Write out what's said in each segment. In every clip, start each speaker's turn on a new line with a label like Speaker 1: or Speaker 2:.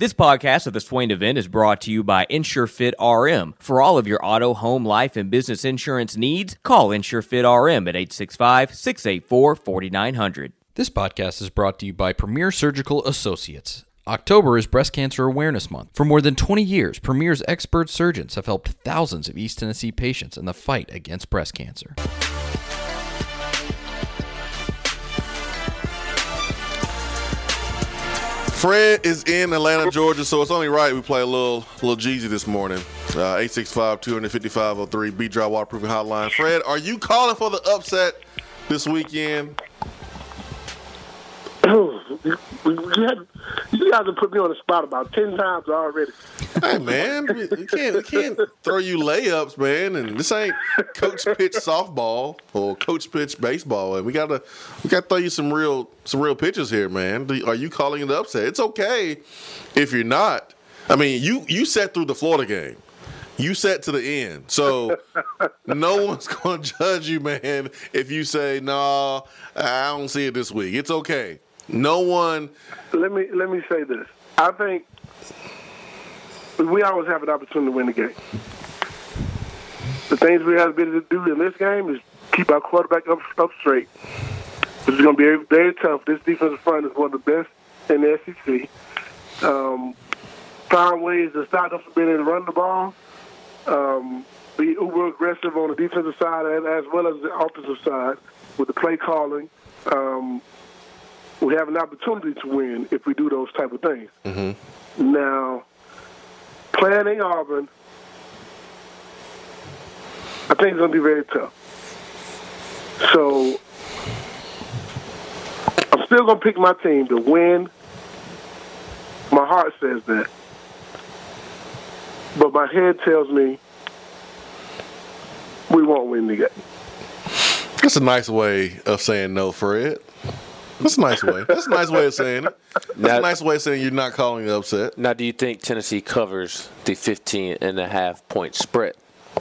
Speaker 1: This podcast of the Swain event is brought to you by InsureFit RM. For all of your auto, home, life, and business insurance needs, call InsureFit RM at 865-684-4900.
Speaker 2: This podcast is brought to you by Premier Surgical Associates. October is Breast Cancer Awareness Month. For more than 20 years, Premier's expert surgeons have helped thousands of East Tennessee patients in the fight against breast cancer.
Speaker 3: Fred is in Atlanta, Georgia, so it's only right we play a little Jeezy this morning. 865-255-03, B-Dry Waterproofing Hotline. Fred, are you calling for the upset this weekend?
Speaker 4: You guys have put me on the spot about 10 times already.
Speaker 3: Hey, man, we can't throw you layups, man. And this ain't coach pitch softball or coach pitch baseball. And we gotta throw you some real pitches here, man. Are you calling it the upset? It's okay if you're not. I mean, you sat through the Florida game. You sat to the end. So no one's going to judge you, man, if you say, no, I don't see it this week. It's okay. No one.
Speaker 4: Let me say this. I think we always have an opportunity to win the game. The things we have to do in this game is keep our quarterback up straight. This is going to be very, very tough. This defensive front is one of the best in the SEC. Find ways to stop them from being able to run the ball. Be uber aggressive on the defensive side as well as the offensive side with the play calling. We have an opportunity to win if we do those type of things. Mm-hmm. Now, playing in Auburn, I think it's going to be very tough. So, I'm still going to pick my team to win. My heart says that. But my head tells me we won't win the game.
Speaker 3: That's a nice way of saying no, Fred. That's a nice way. That's a nice way of saying it. That's a nice way of saying you're not calling it upset.
Speaker 5: Now, do you think Tennessee covers the 15.5-point spread?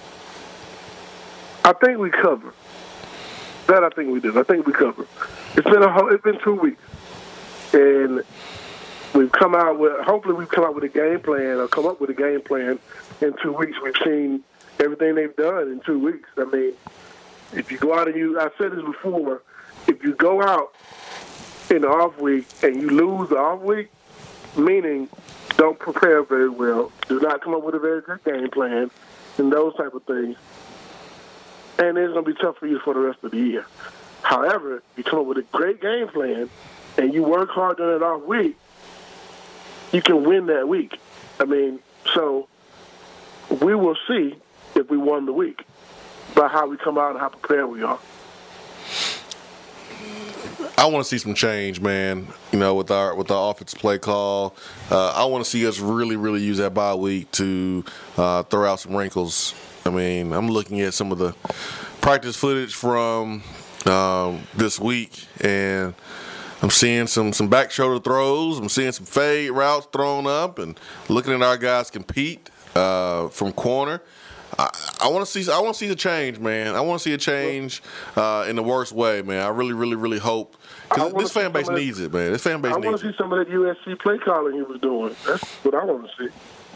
Speaker 4: I think we cover. That I think we do. I think we cover. It's been 2 weeks, and we've come out with. Hopefully, we've come out with a game plan or come up with a game plan in 2 weeks. We've seen everything they've done in 2 weeks. I mean, if you go out and I said this before, if you go out in the off week and you lose the off week, meaning don't prepare very well, do not come up with a very good game plan, and those type of things, and it's going to be tough for you for the rest of the year. However, if you come up with a great game plan and you work hard during that off week, you can win that week. I mean, so we will see if we won the week by how we come out and how prepared we are.
Speaker 3: I want to see some change, man. You know, with our offensive play call, I want to see us really, really use that bye week to throw out some wrinkles. I mean, I'm looking at some of the practice footage from this week, and I'm seeing some back shoulder throws. I'm seeing some fade routes thrown up, and looking at our guys compete from corner. I want to see the change, man. I want to see a change in the worst way, man. I really, really, really hope. Because this fan base needs it, man. This fan base needs it. I want to
Speaker 4: see some of that USC play calling he was doing. That's what I want to see.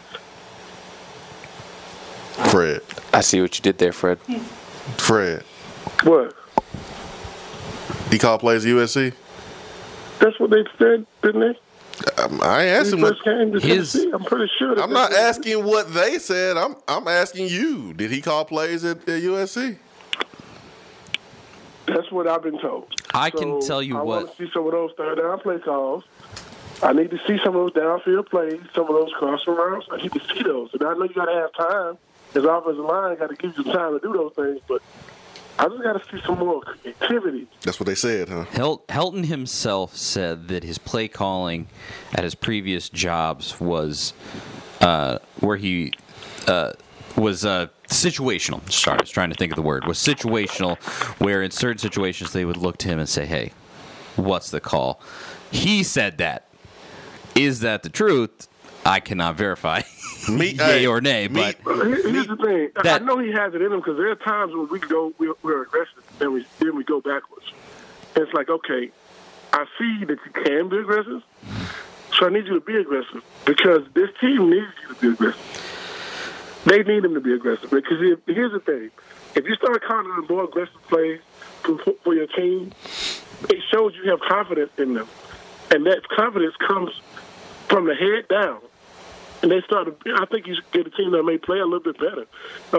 Speaker 3: Fred.
Speaker 5: I see what you did there, Fred.
Speaker 3: Fred.
Speaker 4: What?
Speaker 3: He called plays at USC?
Speaker 4: That's what they said, didn't they?
Speaker 3: I ain't asking what
Speaker 4: Tennessee, I'm pretty sure.
Speaker 3: I'm not asking what they said. I'm asking you. Did he call plays at USC?
Speaker 4: That's what I've been told.
Speaker 2: I can tell you
Speaker 4: I
Speaker 2: what.
Speaker 4: I want to see some of those third down play calls. I need to see some of those downfield plays, some of those crossing routes. I need to see those. And I know you got to have time. As offensive line, got to give you time to do those things. But I just got to see some more activity.
Speaker 3: That's what they said, huh?
Speaker 2: Helton himself said that his play calling at his previous jobs was where he was situational. Sorry, I was trying to think of the word. Was situational, where in certain situations they would look to him and say, hey, what's the call? He said that. Is that the truth? I cannot verify yay or nay, but
Speaker 4: here's the thing. I know he has it in him because there are times when we're aggressive and then we go backwards. And it's like, okay, I see that you can be aggressive, So I need you to be aggressive because this team needs you to be aggressive. They need them to be aggressive because here's the thing. If you start calling on more aggressive plays for your team, it shows you have confidence in them. And that confidence comes from the head down. And I think you should get a team that may play a little bit better.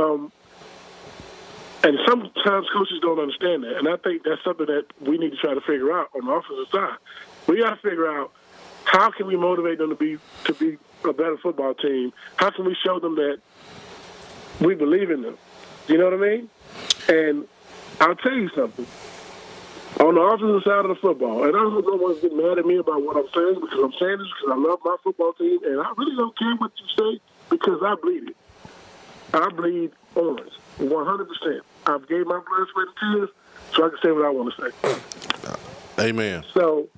Speaker 4: And sometimes coaches don't understand that. And I think that's something that we need to try to figure out on the offensive side. We got to figure out how can we motivate them to be a better football team? How can we show them that we believe in them? You know what I mean? And I'll tell you something. On the offensive side of the football, and I don't know what's getting mad at me about what I'm saying because I'm saying this because I love my football team, and I really don't care what you say because I bleed it. I bleed orange, 100%. I've gave my blood, sweat, and tears so I can say what I want to say.
Speaker 3: Amen.
Speaker 4: So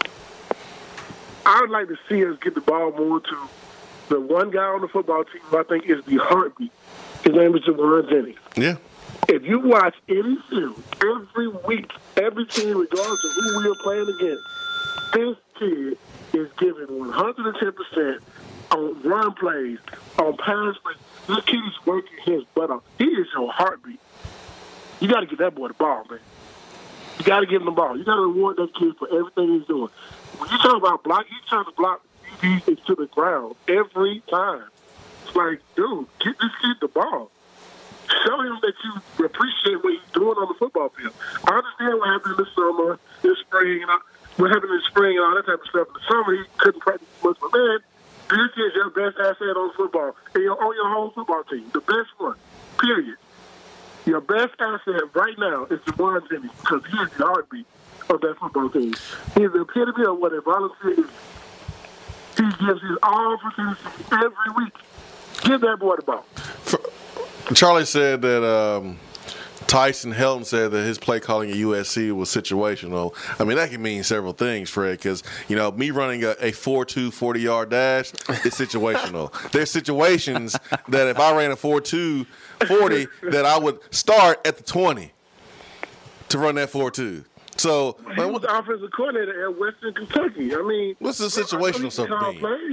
Speaker 4: I would like to see us get the ball more to the one guy on the football team who I think is the heartbeat. His name is Jauan Jennings.
Speaker 3: Yeah.
Speaker 4: If you watch any film, every week, every team, regardless of who we are playing against, this kid is giving 110% on run plays, on pass plays. This kid is working his butt off. He is your heartbeat. You got to get that boy the ball, man. You got to give him the ball. You got to reward that kid for everything he's doing. When you talk about block, he's trying to block DBs to the ground every time. It's like, dude, get this kid the ball. Show him that you appreciate what he's doing on the football field. I understand what happened this summer, this spring, and what happened in spring and all that type of stuff. In the summer, he couldn't practice much, but man, this is your best asset on football, and on your whole football team, the best one, period. Your best asset right now is Jauan Jennings because he is the heartbeat of that football team. He is the epitome of what a volunteer is. He gives his all for his team every week. Give that boy the ball.
Speaker 3: Charlie said that Tyson Helton said that his play calling at USC was situational. I mean, that can mean several things, Fred, because, me running a 4.2 40-yard dash is situational. There's situations that if I ran a 4.2 40 that I would start at the 20 to run that 4.2. So
Speaker 4: he was the offensive coordinator at Western Kentucky. I mean,
Speaker 3: what's the situational stuff mean?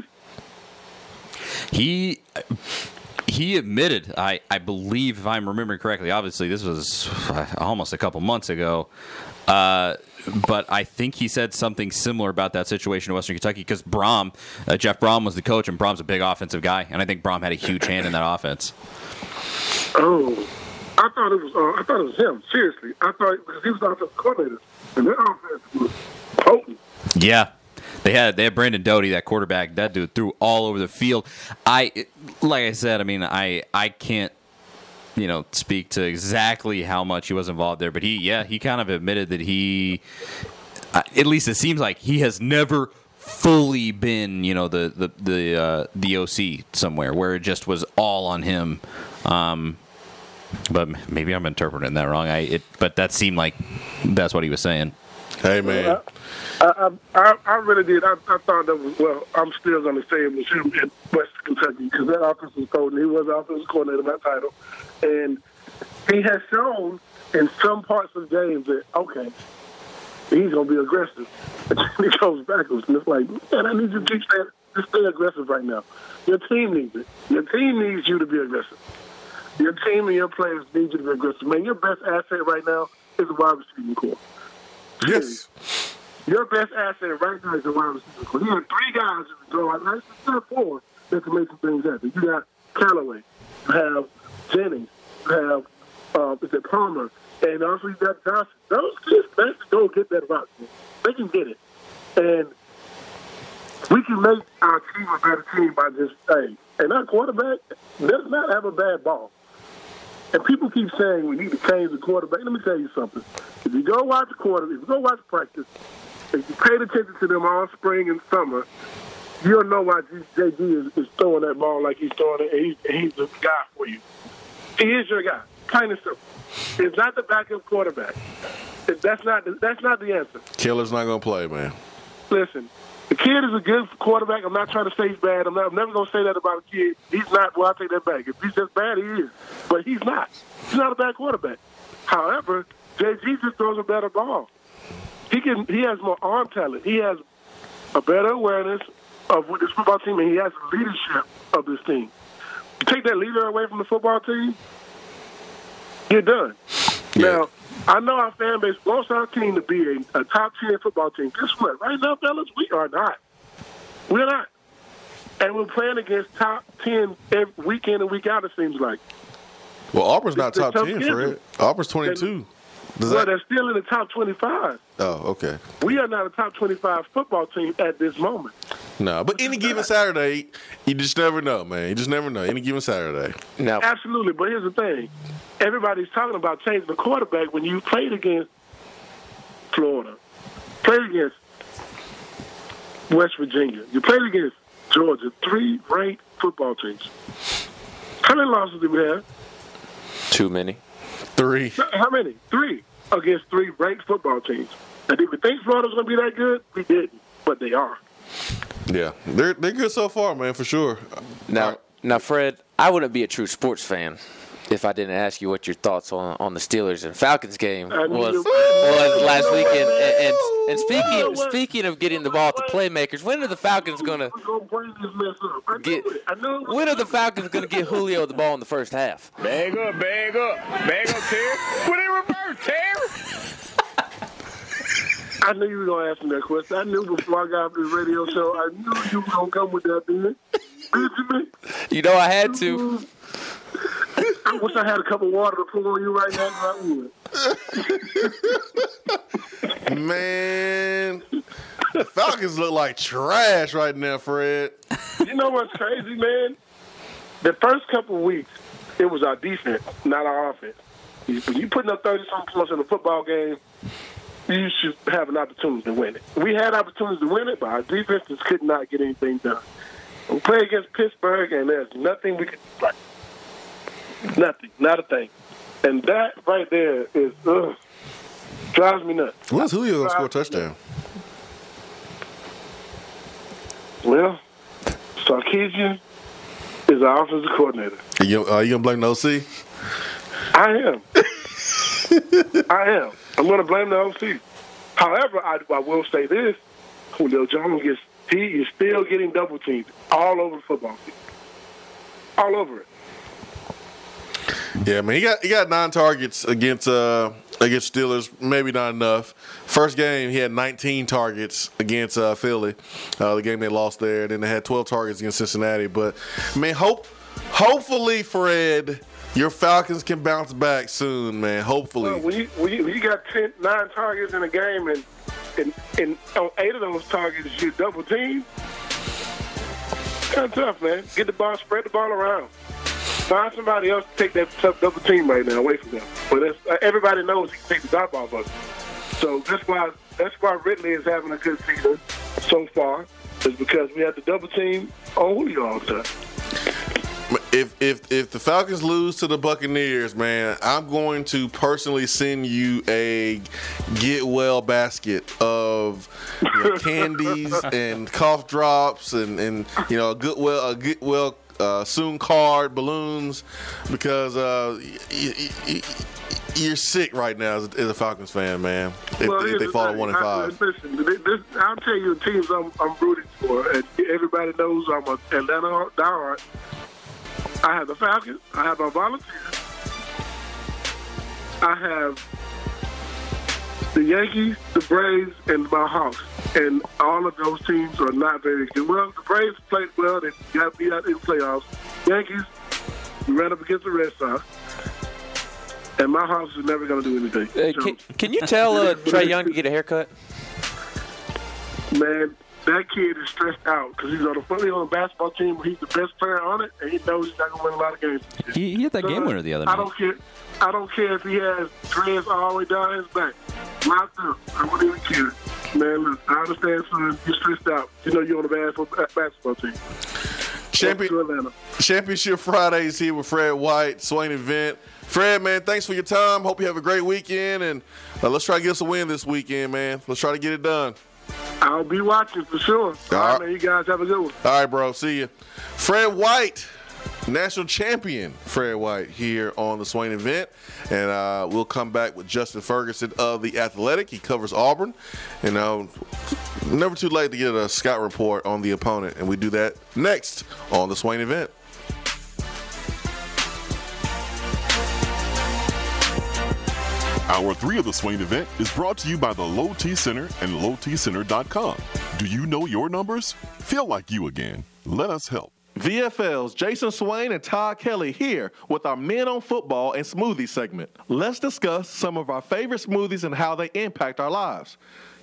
Speaker 2: He admitted, I believe, if I'm remembering correctly, obviously this was almost a couple months ago, but I think he said something similar about that situation in Western Kentucky because Jeff Brom was the coach, and Brom's a big offensive guy, and I think Brom had a huge hand in that offense.
Speaker 4: Oh, I thought it was him. Seriously, I thought because he was the offensive coordinator, and that offense was potent.
Speaker 2: Yeah. They had Brandon Doty, that quarterback. That dude threw all over the field. Like I said, I mean, I can't, speak to exactly how much he was involved there, but he kind of admitted that he, at least it seems like he has never fully been, the OC somewhere where it just was all on him. But maybe I'm interpreting that wrong. But that seemed like that's what he was saying.
Speaker 3: Hey, man.
Speaker 4: I really did. I thought that was, I'm still going to say it was him in Western Kentucky because that offensive coach, he was the offensive coordinator of that title. And he has shown in some parts of the game that, okay, he's going to be aggressive. And then he goes backwards. And it's like, man, I need you to stay aggressive right now. Your team needs it. Your team needs you to be aggressive. Your team and your players need you to be aggressive. Man, your best asset right now is the wide receiving core.
Speaker 3: Yes.
Speaker 4: Your best asset right now is the wide receiver core. You have three guys in the draw. That's not four that can make some things happen. You got Callaway, you have Jennings, you have Palmer, and also you got Johnson. Those kids can go get that rock. They can get it. And we can make our team a better team by just saying, and our quarterback does not have a bad ball. And people keep saying we need to change the quarterback. Let me tell you something. If you go watch practice, if you paid attention to them all spring and summer, you'll know why JG is throwing that ball like he's throwing it, and he's the guy for you. He is your guy, plain and simple. It's not the backup quarterback. That's not the answer.
Speaker 3: Killer's not going to play, man.
Speaker 4: Listen, the kid is a good quarterback. I'm not trying to say he's bad. I'm never going to say that about a kid. He's not. Well, I'll take that back. If he's just bad, he is. But he's not. He's not a bad quarterback. However, JG just throws a better ball. He has more arm talent. He has a better awareness, of this football team, and he has the leadership of this team. You take that leader away from the football team, you're done.
Speaker 3: Yeah.
Speaker 4: Now, I know our fan base wants our team to be a top 10 football team. Guess what? Right now, fellas, we are not. We're not. And we're playing against top 10 every week in and week out, it seems like.
Speaker 3: Well, Auburn's not
Speaker 4: It's a
Speaker 3: top
Speaker 4: tough
Speaker 3: 10,
Speaker 4: schedule.
Speaker 3: Fred. Auburn's 22.
Speaker 4: Well, they're still in the top 25.
Speaker 3: Oh, okay.
Speaker 4: We are not a top 25 football team at this moment.
Speaker 3: No, but any given Saturday, you just never know, man. You just never know. Any given Saturday.
Speaker 5: Now,
Speaker 4: Absolutely, but here's the thing. Everybody's talking about changing the quarterback when you played against Florida, played against West Virginia, you played against Georgia, 3 ranked football teams. How many losses did we have?
Speaker 5: too many.
Speaker 3: 3.
Speaker 4: How many? 3 against 3 ranked football teams. And did we think Florida was going to be that good? We didn't, but they are.
Speaker 3: Yeah, they're good so far, man, for sure.
Speaker 5: Now, Fred, I wouldn't be a true sports fan if I didn't ask you what your thoughts on the Steelers and Falcons game was last weekend. And speaking of getting the ball to playmakers, when are the Falcons gonna get? When are the Falcons gonna get Julio the ball in the first half?
Speaker 6: Bag up, Terry. What in reverse, Terry?
Speaker 4: I knew you were going to ask me that question. I knew before I got off this radio show, I knew you were going to come with that, man. Benjamin.
Speaker 5: You know I had to.
Speaker 4: I wish I had a cup of water to pour on you right now. I would.
Speaker 3: Man, the Falcons look like trash right now, Fred.
Speaker 4: You know what's crazy, man? The first couple of weeks, it was our defense, not our offense. When you putting up 30-something points in a football game, you should have an opportunity to win it. We had opportunities to win it, but our defense just could not get anything done. We play against Pittsburgh, and there's nothing we could like. Nothing, not a thing. And that right there is drives me nuts.
Speaker 3: When's Julio going to score a touchdown?
Speaker 4: Well, Sarkisian is our offensive coordinator.
Speaker 3: Are you going to blame the OC?
Speaker 4: I am. I'm going to blame the OC. However, I will say this: Julio Jones he is still getting double teamed all over the football field, all over it.
Speaker 3: Yeah, man, he got 9 targets against Steelers. Maybe not enough. First game, he had 19 targets against Philly, the game they lost there. And then they had 12 targets against Cincinnati. But, man, hopefully, Fred, your Falcons can bounce back soon, man. Hopefully.
Speaker 4: Well, when you got 9 targets in a game and on 8 of those targets you're double team, kind of tough, man. Get the ball, spread the ball around. Find somebody else to take that tough double team right now away from them. But everybody knows he can take the top off of it. So that's why Ridley is having a good season so far, is because we have the double team on Julio all the time.
Speaker 3: If the Falcons lose to the Buccaneers, man, I'm going to personally send you a get well basket of candies and cough drops and a Goodwill soon card, balloons, because you're sick right now as a Falcons fan, man. If they fall to 1-5.
Speaker 4: Listen, I'll tell you the teams I'm rooting for, and everybody knows I'm an Atlanta diehard. I have the Falcons. I have our Volunteers. I have the Yankees, the Braves, and my Hawks. And all of those teams are not very good. Well, the Braves played well. They got beat out in the playoffs. Yankees, we ran up against the Red Sox. And my Hawks is never going to do anything.
Speaker 5: Can you tell Trey Young to get a haircut?
Speaker 4: Man, that kid is stressed out because he's on a basketball team where he's the best player on it, and he knows he's not going to win a lot of games.
Speaker 2: He hit that game winner the other night.
Speaker 4: I don't care if he has dreads all the way down his back. Locked up. I wouldn't even care. Man, look, I understand, son. You're stressed out. You know you're on the basketball team.
Speaker 3: Championship Fridays here with Fred White, Swain Event. Fred, man, thanks for your time. Hope you have a great weekend, and let's try to get us a win this weekend, man. Let's try to get it done.
Speaker 4: I'll be watching for sure. All right, man. You guys have a good one.
Speaker 3: All right, bro. See you. Fred White, national champion Fred White here on the Swain Event. And we'll come back with Justin Ferguson of The Athletic. He covers Auburn. Never too late to get a scout report on the opponent, and we do that next on the Swain event.
Speaker 7: Hour 3 of the Swain event is brought to you by the Low T Center and lowtcenter.com. Do you know your numbers? Feel like you again. Let us help.
Speaker 8: VFL's Jason Swain and Todd Kelly here with our Men on Football and Smoothie segment. Let's discuss some of our favorite smoothies and how they impact our lives.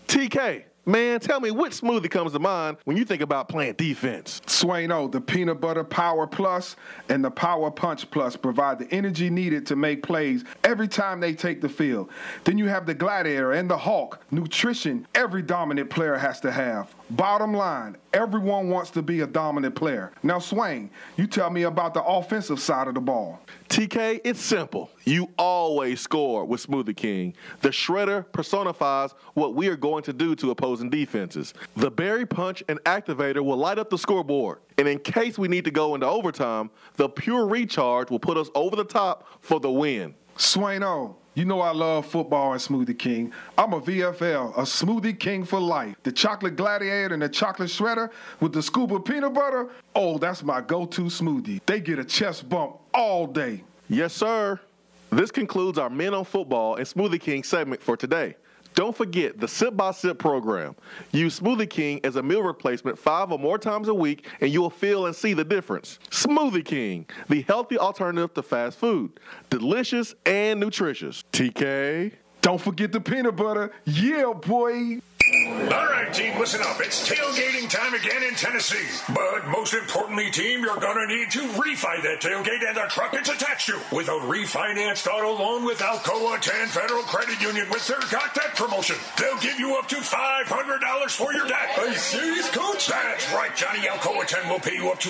Speaker 8: TK, man, tell me which smoothie comes to mind when you think about playing defense?
Speaker 9: Swaino, the Peanut Butter Power Plus and the Power Punch Plus provide the energy needed to make plays every time they take the field. Then you have the Gladiator and the Hawk, nutrition every dominant player has to have. Bottom line, everyone wants to be a dominant player. Now, Swain, you tell me about the offensive side of the ball.
Speaker 8: TK, it's simple. You always score with Smoothie King. The shredder personifies what we are going to do to opposing defenses. The Berry Punch and Activator will light up the scoreboard. And in case we need to go into overtime, the Pure Recharge will put us over the top for the win.
Speaker 9: Swaino, you know I love football and Smoothie King. I'm a VFL, a Smoothie King for life. The Chocolate Gladiator and the Chocolate Shredder with the scoop of peanut butter, oh, that's my go-to smoothie. They get a chest bump all day.
Speaker 8: Yes, sir. This concludes our Men on Football and Smoothie King segment for today. Don't forget the Sip by Sip program. Use Smoothie King as a meal replacement 5 or more times a week, and you will feel and see the difference. Smoothie King, the healthy alternative to fast food. Delicious and nutritious. TK.
Speaker 9: Don't forget the peanut butter. Yeah, boy.
Speaker 10: All right, team, listen up. It's tailgating time again in Tennessee. But most importantly, team, you're going to need to refi that tailgate and the truck it's attached to with a refinanced auto loan with Alcoa 10 Federal Credit Union with their Got Debt promotion. They'll give you up to $500 for your debt. Are you serious, Coach? That's right, Johnny. Alcoa 10 will pay you up to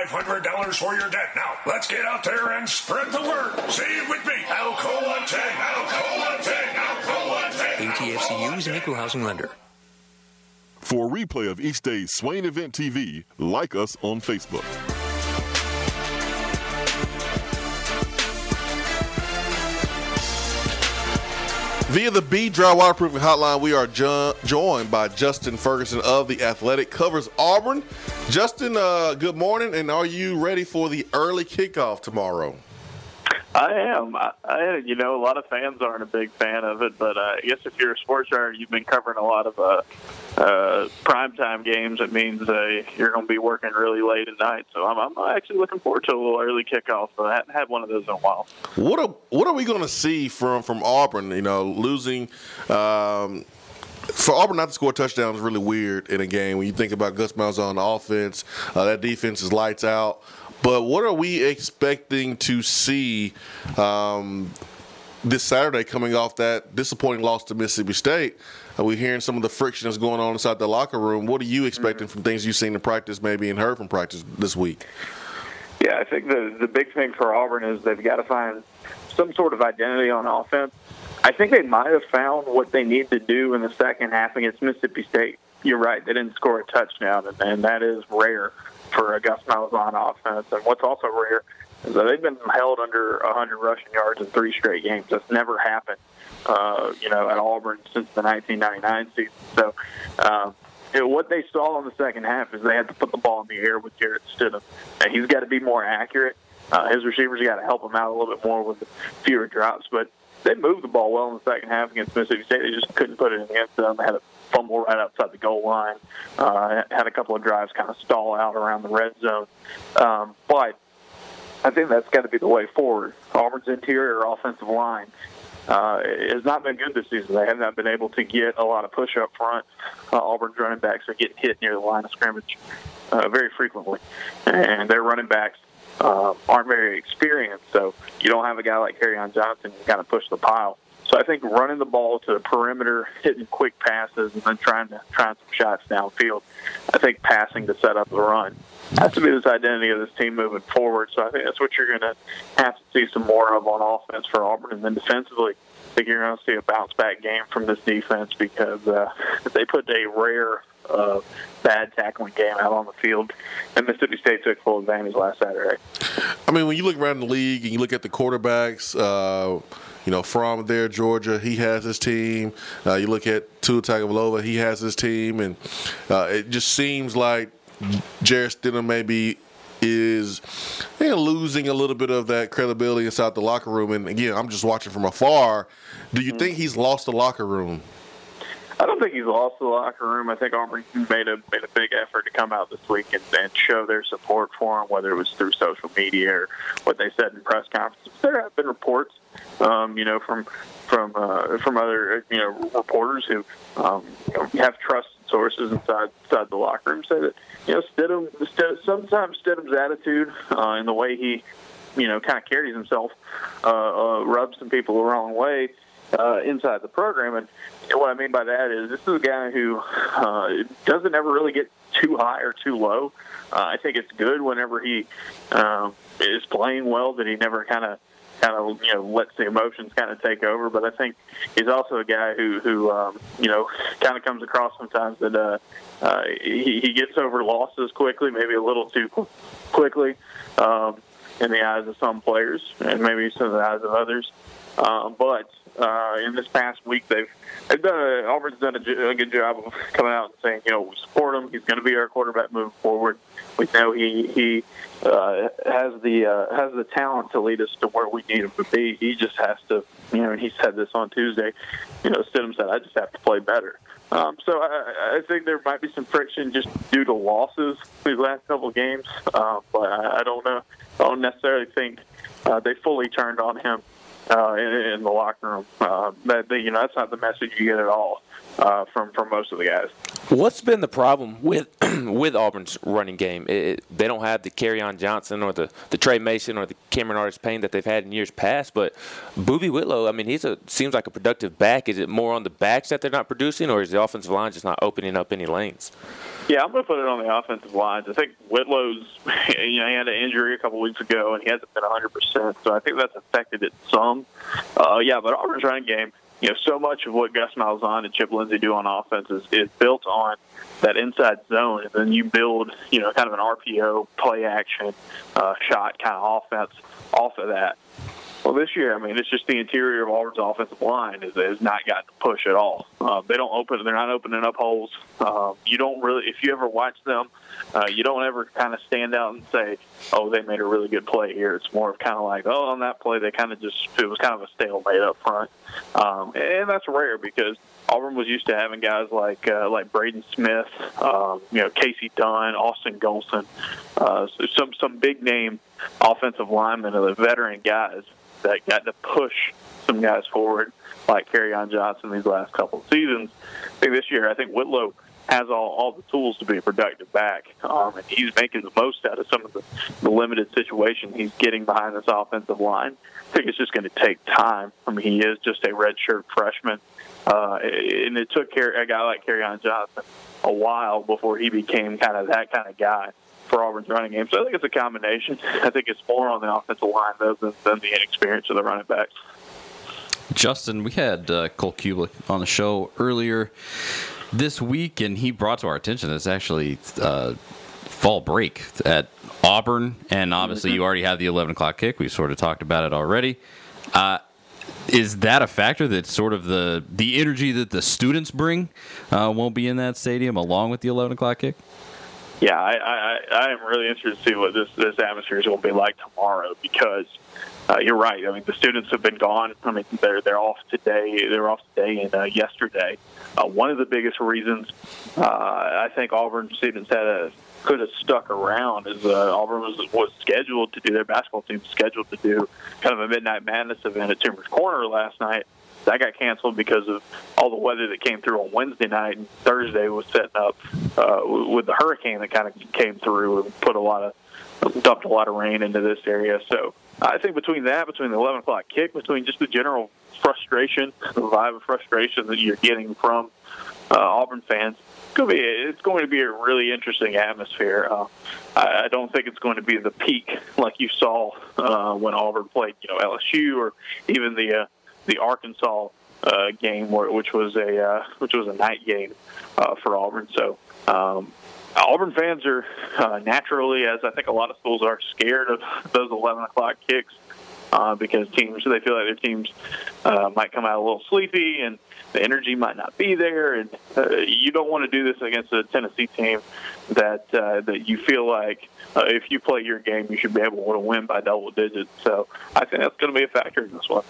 Speaker 10: $500 for your debt. Now, let's get out there and spread the word. Say it with me. Alcoa 10, Alcoa 10, Alcoa 10.
Speaker 11: ATFCU is an equal housing lender.
Speaker 7: For a replay of each day's Swain Event TV, like us on Facebook.
Speaker 3: Via the B Dry Waterproofing Hotline, we are joined by Justin Ferguson of The Athletic, covers Auburn. Justin, good morning, and are you ready for the early kickoff tomorrow?
Speaker 12: I am. You know, a lot of fans aren't a big fan of it, but I guess if you're a sports writer, you've been covering a lot of primetime games. It means you're going to be working really late at night. So I'm actually looking forward to a little early kickoff. But I hadn't had one of those in a while.
Speaker 3: What are we going to see from Auburn? You know, losing. For Auburn not to score a touchdown is really weird in a game. When you think about Gus Malzahn on the offense, that defense is lights out. But what are we expecting to see this Saturday coming off that disappointing loss to Mississippi State? We're hearing some of the friction that's going on inside the locker room. What are you expecting from things you've seen in practice maybe and heard from practice this week?
Speaker 12: Yeah, I think the big thing for Auburn is they've got to find some sort of identity on offense. I think they might have found what they need to do in the second half against Mississippi State. You're right, they didn't score a touchdown, and that is rare for a Gus Malzahn offense. And what's also rare is that they've been held under 100 rushing yards in 3 straight games. That's never happened, at Auburn since the 1999 season. So, what they saw in the second half is they had to put the ball in the air with Jarrett Stidham. And he's got to be more accurate. His receivers got to help him out a little bit more with fewer drops. But they moved the ball well in the second half against Mississippi State. They just couldn't put it against them. They had a fumble right outside the goal line. Had a couple of drives kind of stall out around the red zone. But I think that's got to be the way forward. Auburn's interior offensive line has not been good this season. They have not been able to get a lot of push up front. Auburn's running backs are getting hit near the line of scrimmage very frequently. And their running backs aren't very experienced, so you don't have a guy like Kerryon Johnson to kind of push the pile. So I think running the ball to the perimeter, hitting quick passes, and then trying some shots downfield. I think passing to set up the run has to be this identity of this team moving forward. So I think that's what you're going to have to see some more of on offense for Auburn. And then defensively, I think you're going to see a bounce-back game from this defense because they put a rare bad tackling game out on the field, and Mississippi State took full advantage last Saturday.
Speaker 3: I mean, when you look around the league and you look at the quarterbacks, from there, Georgia, he has his team. You look at Tua Tagovailoa, he has his team, and it just seems like Jarrett Stidham maybe is losing a little bit of that credibility inside the locker room. And again, I'm just watching from afar. Do you think he's lost the locker room?
Speaker 12: I don't think he's lost the locker room. I think Auburn made a big effort to come out this week and show their support for him, whether it was through social media or what they said in press conferences. There have been reports, from other reporters who have trusted sources inside the locker room say that sometimes Stidham's attitude and the way he kind of carries himself rubs some people the wrong way inside the program. And what I mean by that is this is a guy who doesn't ever really get too high or too low. I think it's good whenever he is playing well that he never kind of lets the emotions kind of take over. But I think he's also a guy who kind of comes across sometimes that he gets over losses quickly, maybe a little too quickly in the eyes of some players and maybe some of the eyes of others. But in this past week, Auburn's done a good job of coming out and saying, we support him. He's going to be our quarterback moving forward. We know he has the talent to lead us to where we need him to be. He just has to, and he said this on Tuesday. Stidham said, "I just have to play better." So I think there might be some friction just due to losses these last couple of games, but I don't know. I don't necessarily think they fully turned on him in the locker room. That's not the message you get at all from most of the guys.
Speaker 5: What's been the problem with Auburn's running game? They don't have the Kerryon Johnson or the Trey Mason or the Cameron Artis-Payne that they've had in years past. But Boobie Whitlow, seems like a productive back. Is it more on the backs that they're not producing, or is the offensive line just not opening up any lanes?
Speaker 12: Yeah, I'm going to put it on the offensive lines. I think Whitlow's, he had an injury a couple weeks ago, and he hasn't been 100%, so I think that's affected it some. But Auburn's running game, so much of what Gus Malzahn and Chip Lindsey do on offense is built on that inside zone, and then you build, kind of an RPO, play action, shot kind of offense off of that. Well, this year, it's just the interior of Auburn's offensive line has not gotten to push at all. They're not opening up holes. You don't really, if you ever watch them, you don't ever kind of stand out and say, "Oh, they made a really good play here." It's more of kind of like, "Oh, on that play, it was kind of a stalemate up front," and that's rare because Auburn was used to having guys like Braden Smith, Casey Dunn, Austin Golson, some big name offensive linemen of the veteran guys that got to push some guys forward, like Kerryon Johnson these last couple of seasons. I think this year, Whitlow has all the tools to be a productive back, and he's making the most out of some of the limited situation he's getting behind this offensive line. I think it's just going to take time. He is just a redshirt freshman, and it took a guy like Kerryon Johnson a while before he became kind of that kind of guy for Auburn's running game. So I think it's a combination. I think it's more on the offensive line than the inexperience of the running backs.
Speaker 2: Justin, we had Cole Kublik on the show earlier this week, and he brought to our attention that it's actually fall break at Auburn, and obviously you already have the 11 o'clock kick. We sort of talked about it already. Is that a factor that sort of the energy that the students bring won't be in that stadium along with the 11 o'clock kick?
Speaker 12: Yeah, I am really interested to see what this atmosphere is going to be like tomorrow because you're right. The students have been gone. They're off today. They were off today and yesterday. One of the biggest reasons I think Auburn students could have stuck around is Auburn was scheduled to do, their basketball team scheduled to do kind of a Midnight Madness event at Timbers Corner last night. That got canceled because of all the weather that came through on Wednesday night, and Thursday was setting up with the hurricane that kind of came through and dumped a lot of rain into this area. So I think between the 11 o'clock kick, between just the general frustration, the vibe of frustration that you're getting from Auburn fans, it's going to be a really interesting atmosphere. I don't think it's going to be the peak like you saw when Auburn played, LSU or even the Arkansas game, which was a night game for Auburn. So Auburn fans are naturally, as I think a lot of schools are, scared of those 11 o'clock kicks. because they feel like their teams might come out a little sleepy and the energy might not be there. And you don't want to do this against a Tennessee team that you feel like if you play your game, you should be able to win by double digits. So I think that's going to be a factor in this one.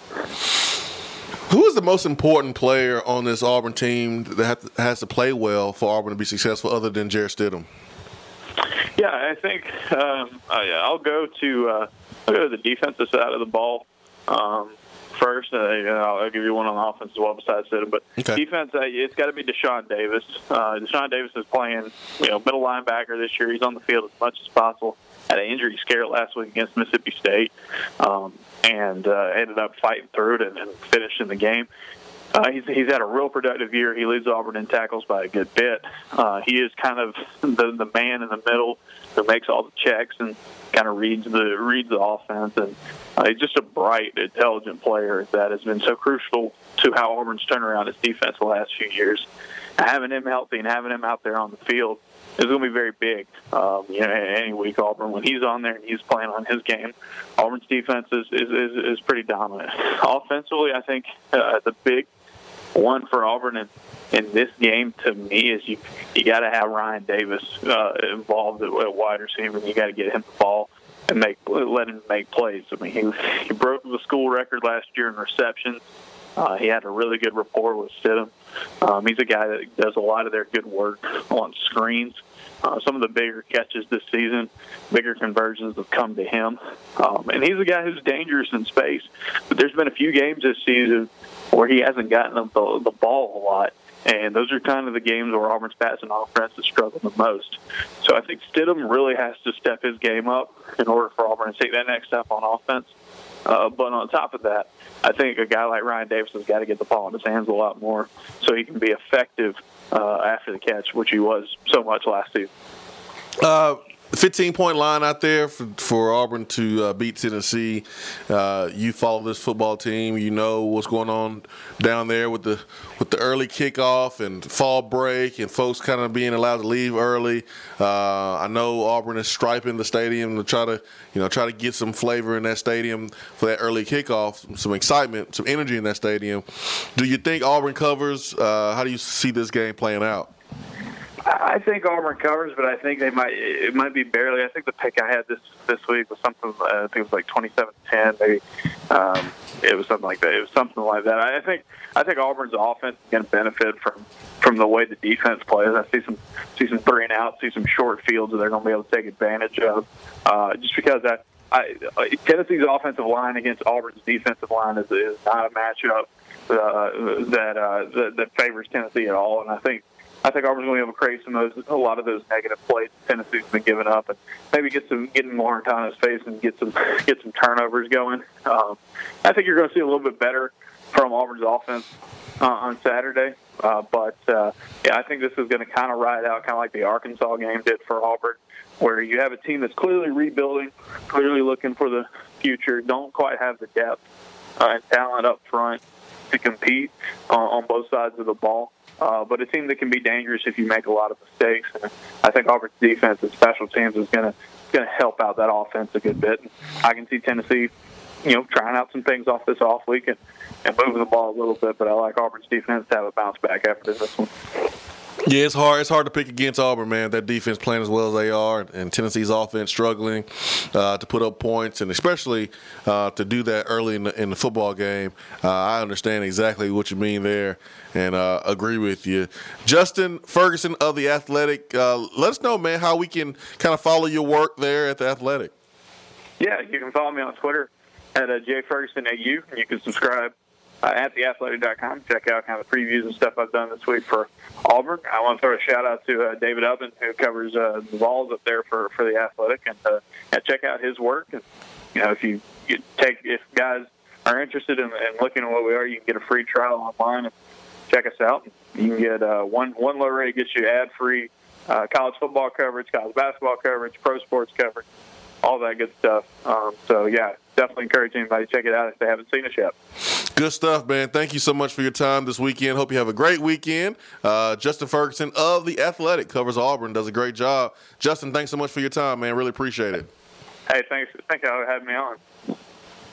Speaker 3: Who is the most important player on this Auburn team that has to play well for Auburn to be successful other than Jarrett Stidham?
Speaker 12: Yeah, I think I'll go to the defensive side of the ball first. I'll give you one on the offense as well besides Stidham. But defense, it's got to be Deshaun Davis. Deshaun Davis is playing middle linebacker this year. He's on the field as much as possible. Had an injury scare last week against Mississippi State. And ended up fighting through it and finishing the game. He's had a real productive year. He leads Auburn in tackles by a good bit. He is kind of the man in the middle who makes all the checks and kind of reads the offense. And he's just a bright, intelligent player that has been so crucial to how Auburn's turned around its defense the last few years. Having him healthy and having him out there on the field is going to be very big. Any week Auburn, when he's on there and he's playing on his game, Auburn's defense is pretty dominant. Offensively, I think the big one for Auburn in this game to me is you got to have Ryan Davis involved at wide receiver. You got to get him the ball and let him make plays. I mean, he broke the school record last year in receptions. He had a really good rapport with Stidham. He's a guy that does a lot of their good work on screens. Some of the bigger catches this season, bigger conversions have come to him. And he's a guy who's dangerous in space. But there's been a few games this season where he hasn't gotten the ball a lot. And those are kind of the games where Auburn's passing offense has struggled the most. So I think Stidham really has to step his game up in order for Auburn to take that next step on offense. But on top of that, I think a guy like Ryan Davis has got to get the ball in his hands a lot more so he can be effective after the catch, which he was so much last season.
Speaker 3: 15-point line out there for Auburn to beat Tennessee. You follow this football team. You know what's going on down there with the early kickoff and fall break and folks kind of being allowed to leave early. I know Auburn is striping the stadium to try to get some flavor in that stadium for that early kickoff, some excitement, some energy in that stadium. Do you think Auburn covers? How do you see this game playing out?
Speaker 12: I think Auburn covers, but I think it might be barely. I think the pick I had this week was something. I think it was like 27-10, maybe. It was something like that. It was something like that. I think Auburn's offense is going to benefit from the way the defense plays. I see some 3 and out, see some short fields that they're going to be able to take advantage of. Just because Tennessee's offensive line against Auburn's defensive line is not a matchup that favors Tennessee at all, and I think Auburn's going to be able to create a lot of those negative plays Tennessee's been giving up, and maybe get more in his face and get some turnovers going. I think you're going to see a little bit better from Auburn's offense on Saturday, but I think this is going to kind of ride out, kind of like the Arkansas game did for Auburn, where you have a team that's clearly rebuilding, clearly looking for the future, don't quite have the depth and talent up front to compete on both sides of the ball. But a team that can be dangerous if you make a lot of mistakes. And I think Auburn's defense and special teams is going to help out that offense a good bit. And I can see Tennessee, trying out some things off this off week and moving the ball a little bit. But I like Auburn's defense to have a bounce back after this one.
Speaker 3: Yeah, it's hard. It's hard to pick against Auburn, man. That defense playing as well as they are, and Tennessee's offense struggling to put up points, and especially to do that early in the football game. I understand exactly what you mean there, and agree with you. Justin Ferguson of The Athletic, let us know, man, how we can kind of follow your work there at The Athletic.
Speaker 12: Yeah, you can follow me on Twitter at jfergusonau, and you can subscribe at theathletic.com. Check out kind of the previews and stuff I've done this week for Auburn. I want to throw a shout-out to David Ubben, who covers the Vols up there for The Athletic, and check out his work. And, if guys are interested in looking at what we are, you can get a free trial online and check us out. You can get one low rate gets you ad-free college football coverage, college basketball coverage, pro sports coverage, all that good stuff. Definitely encourage anybody to check it out if they haven't seen it yet.
Speaker 3: Good stuff, man. Thank you so much for your time this weekend. Hope you have a great weekend. Justin Ferguson of The Athletic covers Auburn, does a great job. Justin, thanks so much for your time, man. Really appreciate it.
Speaker 12: Hey, thanks. Thank you for having me on.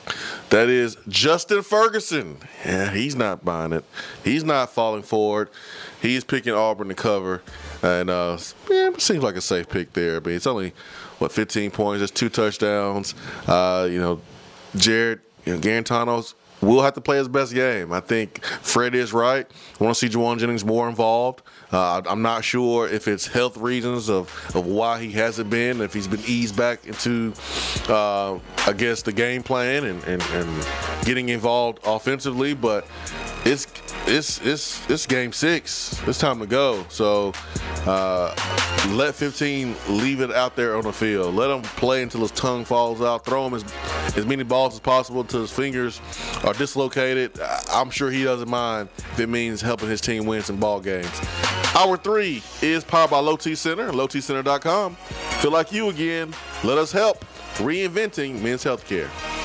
Speaker 3: That is Justin Ferguson. Yeah, he's not buying it. He's not falling for it. He's picking Auburn to cover. And it seems like a safe pick there. But it's only, 15 points. There's 2 touchdowns. Jared Garantano's will have to play his best game. I think Fred is right. I want to see Juwan Jennings more involved. I'm not sure if it's health reasons of why he hasn't been, if he's been eased back into, the game plan and getting involved offensively. But it's game 6. It's time to go. So let 15 leave it out there on the field. Let him play until his tongue falls out. Throw him as many balls as possible until his fingers are dislocated. I'm sure he doesn't mind if it means helping his team win some ball games. Hour 3 is powered by Low T Center, lowtcenter.com. Feel like you again. Let us help reinventing men's healthcare.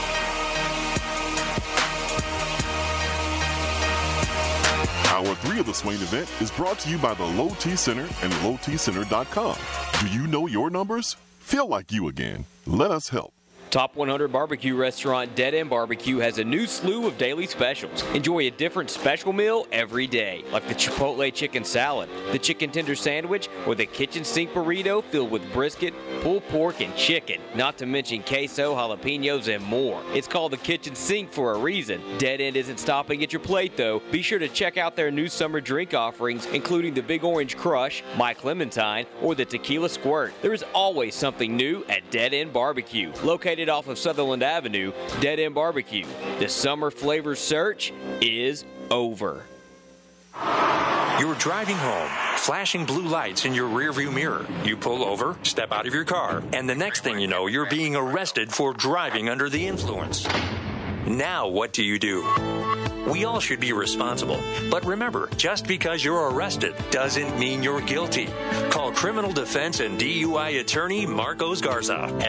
Speaker 7: Hour 3 of the Swain event is brought to you by the Low T Center and lowtcenter.com. Do you know your numbers? Feel like you again. Let us help.
Speaker 1: Top 100 barbecue restaurant Dead End Barbecue has a new slew of daily specials. Enjoy a different special meal every day, like the Chipotle chicken salad, the chicken tender sandwich, or the kitchen sink burrito filled with brisket, pulled pork, and chicken, not to mention queso, jalapenos, and more. It's called the kitchen sink for a reason. Dead End isn't stopping at your plate, though. Be sure to check out their new summer drink offerings, including the Big Orange Crush, Mike Clementine, or the Tequila Squirt. There is always something new at Dead End Barbecue, located off of Sutherland Avenue. Dead End Barbecue. The summer flavor search is over.
Speaker 11: You're driving home, flashing blue lights in your rearview mirror. You pull over, step out of your car, and the next thing you know, you're being arrested for driving under the influence. Now what do? We all should be responsible. But remember, just because you're arrested doesn't mean you're guilty. Call criminal defense and DUI attorney Marcos Garza at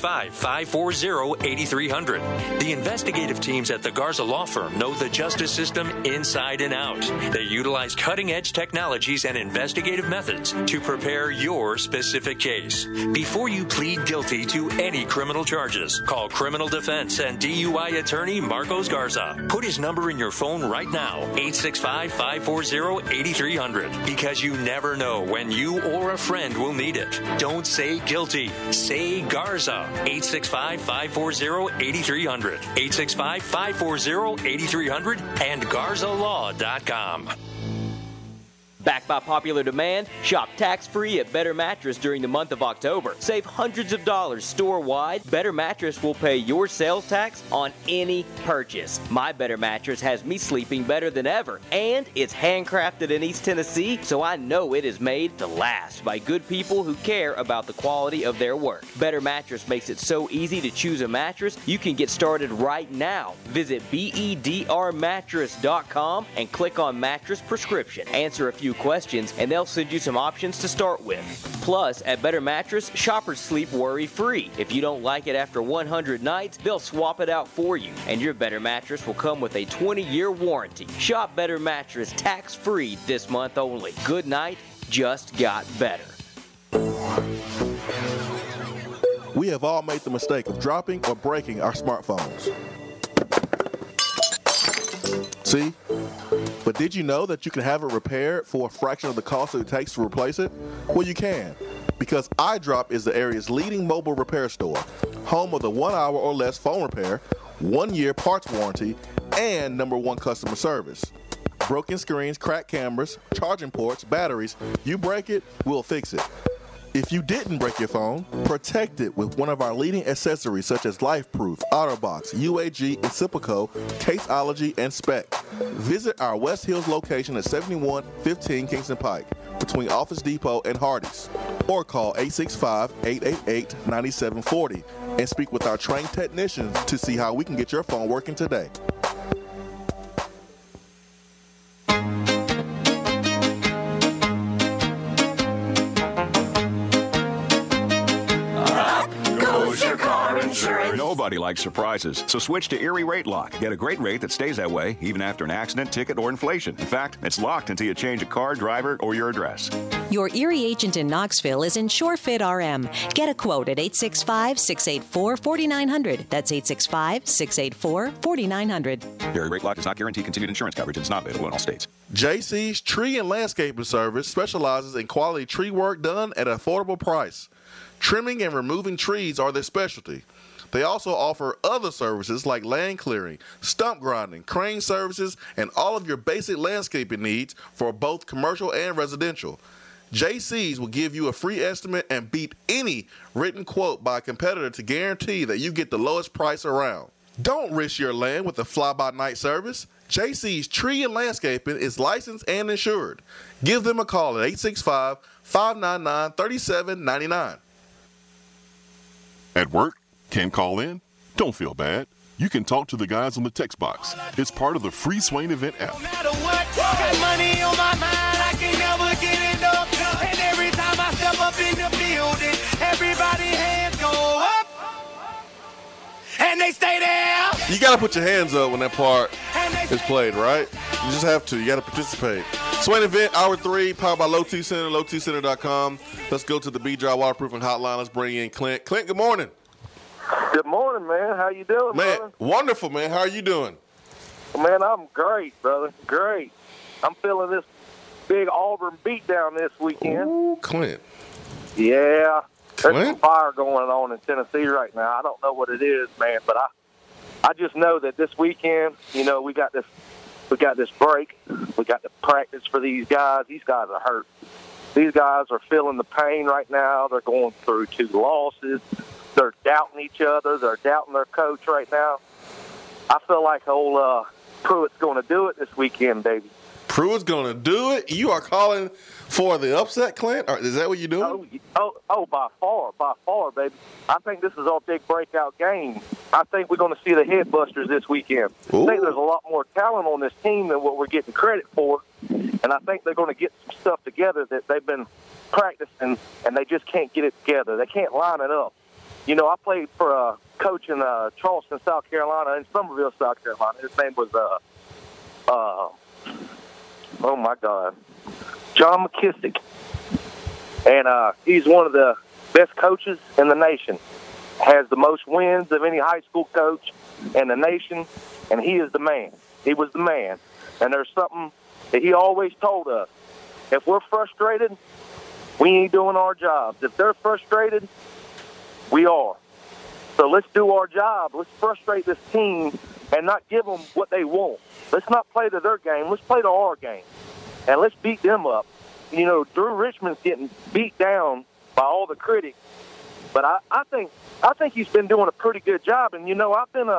Speaker 11: 865-540-8300. The investigative teams at the Garza Law Firm know the justice system inside and out. They utilize cutting-edge technologies and investigative methods to prepare your specific case. Before you plead guilty to any criminal charges, call criminal defense and DUI attorney Marcos Garza. Put his number in your phone right now, 865-540-8300, because you never know when you or a friend will need it. Don't say guilty. Say Garza. 865-540-8300. 865-540-8300 and GarzaLaw.com.
Speaker 1: Backed by popular demand, shop tax-free at Better Mattress during the month of October. Save hundreds of dollars store-wide. Better Mattress will pay your sales tax on any purchase. My Better Mattress has me sleeping better than ever, and it's handcrafted in East Tennessee, so I know it is made to last by good people who care about the quality of their work. Better Mattress makes it so easy to choose a mattress, you can get started right now. Visit bedrmattress.com and click on Mattress Prescription. Answer a few questions and they'll send you some options to start with. Plus, at Better Mattress, shoppers sleep worry-free. If you don't like it after 100 nights, they'll swap it out for you, and your Better Mattress will come with a 20-year warranty. Shop Better Mattress tax-free this month only. Good night just got better.
Speaker 8: We have all made the mistake of dropping or breaking our smartphones. See? But did you know that you can have it repaired for a fraction of the cost that it takes to replace it? Well, you can, because iDrop is the area's leading mobile repair store, home of the 1 hour or less phone repair, 1 year parts warranty, and #1 customer service. Broken screens, cracked cameras, charging ports, batteries, you break it, we'll fix it. If you didn't break your phone, protect it with one of our leading accessories such as LifeProof, OtterBox, UAG, Incipico, Caseology, and Spec. Visit our West Hills location at 7115 Kingston Pike between Office Depot and Hardee's, or call 865-888-9740 and speak with our trained technicians to see how we can get your phone working today.
Speaker 13: Goes your car insurance.
Speaker 14: Nobody likes surprises, so switch to Erie Rate Lock. Get a great rate that stays that way even after an accident, ticket, or inflation. In fact, it's locked until you change a car, driver, or your address.
Speaker 15: Your Erie agent in Knoxville is InsureFit RM. Get a quote at 865-684-4900. That's 865-684-4900.
Speaker 14: Erie Rate Lock does not guarantee continued insurance coverage and is not available in all states.
Speaker 3: JC's Tree and Landscaping Service specializes in quality tree work done at an affordable price. Trimming and removing trees are their specialty. They also offer other services like land clearing, stump grinding, crane services, and all of your basic landscaping needs for both commercial and residential. JC's will give you a free estimate and beat any written quote by a competitor to guarantee that you get the lowest price around. Don't risk your land with a fly-by-night service. JC's Tree and Landscaping is licensed and insured. Give them a call at 865-599-3799.
Speaker 7: At work, can't call in? Don't feel bad. You can talk to the guys on the text box. It's part of the free Swain Event app.
Speaker 16: No matter what, got money on my mind, I can never get enough. And every time I step up in the building, everybody hands go up. And they stay there.
Speaker 3: You got to put your hands up when that part is played, right? You just have to. You got to participate. Swain Event, Hour 3, powered by Low T Center, lowtcenter.com. Let's go to the B-Dry Waterproofing Hotline. Let's bring in Clint. Clint, good morning.
Speaker 17: Good morning, man. How you doing,
Speaker 3: man?
Speaker 17: Brother?
Speaker 3: Wonderful, man. How are you doing?
Speaker 17: Man, I'm great, brother. Great. I'm feeling this big Auburn beatdown this weekend.
Speaker 3: Ooh, Clint.
Speaker 17: Yeah. There's
Speaker 3: Clint?
Speaker 17: some fire going on in Tennessee right now. I don't know what it is, man, but I just know that this weekend, you know, we got this break. We got the practice for these guys. These guys are hurt. These guys are feeling the pain right now. They're going through 2 losses. They're doubting each other. They're doubting their coach right now. I feel like old Pruitt's going to do it this weekend, baby.
Speaker 3: Pruitt's going to do it? You are calling for the upset, Clint? Or is that what you're doing?
Speaker 17: Oh, by far, baby. I think this is our big breakout game. I think we're going to see the Headbusters this weekend.
Speaker 3: Ooh.
Speaker 17: I think there's a lot more talent on this team than what we're getting credit for, and I think they're going to get some stuff together that they've been practicing, and they just can't get it together. They can't line it up. You know, I played for a coach in Charleston, South Carolina, in Summerville, South Carolina. His name was, oh, my God, John McKissick. And he's one of the best coaches in the nation. Has the most wins of any high school coach in the nation, and he is the man. He was the man. And there's something that he always told us. If we're frustrated, we ain't doing our jobs. If they're frustrated, we are. So let's do our job. Let's frustrate this team and not give them what they want. Let's not play to their game. Let's play to our game. And let's beat them up. You know, Drew Richmond's getting beat down by all the critics. But I think he's been doing a pretty good job. And, you know, I've been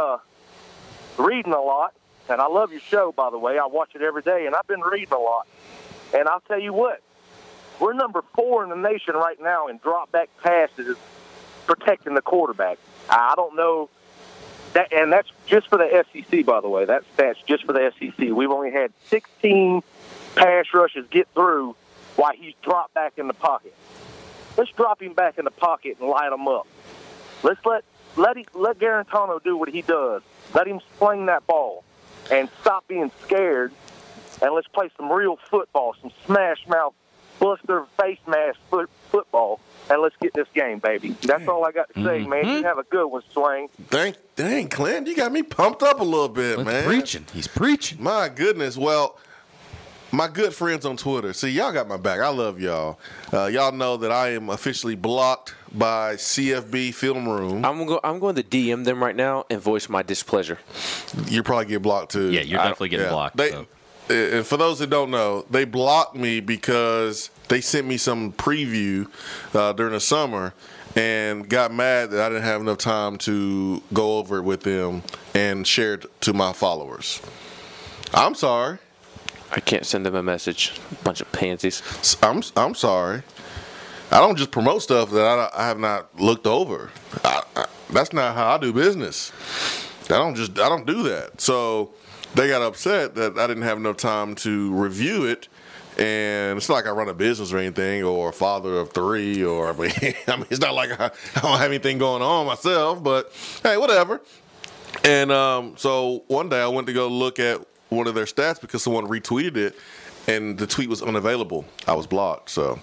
Speaker 17: reading a lot. And I love your show, by the way. I watch it every day. And I've been reading a lot. And I'll tell you what. We're number 4 in the nation right now in drop-back passes protecting the quarterback. I don't know. And that's just for the SEC, by the way. That stat's just for the SEC. We've only had 16 pass rushes get through while he's dropped back in the pocket. Let's drop him back in the pocket and light him up. Let's let Garantano do what he does. Let him sling that ball and stop being scared. And let's play some real football, some smash mouth, buster face mask football. And let's get this game, baby. That's all I got to say, man. You have a good one, Swain.
Speaker 3: Dang, Clint, you got me pumped up a little bit, man.
Speaker 2: He's preaching.
Speaker 3: My goodness. Well, my good friends on Twitter, see, y'all got my back. I love y'all. Y'all know that I am officially blocked by CFB Film Room.
Speaker 5: I'm going to DM them right now and voice my displeasure.
Speaker 3: You probably get blocked, too.
Speaker 2: Yeah, you're definitely getting blocked.
Speaker 3: And for those that don't know, they blocked me because they sent me some preview during the summer and got mad that I didn't have enough time to go over it with them and share it to my followers. I'm sorry.
Speaker 5: I can't send them a message. Bunch of pansies.
Speaker 3: I'm sorry. I don't just promote stuff that I have not looked over. That's not how I do business. I don't do that. So they got upset that I didn't have enough time to review it And it's not like I run a business or anything, or a father of 3, or I mean, it's not like I don't have anything going on myself. But hey, whatever. And so one day I went to go look at one of their stats because someone retweeted it, and the tweet was unavailable. I was blocked. So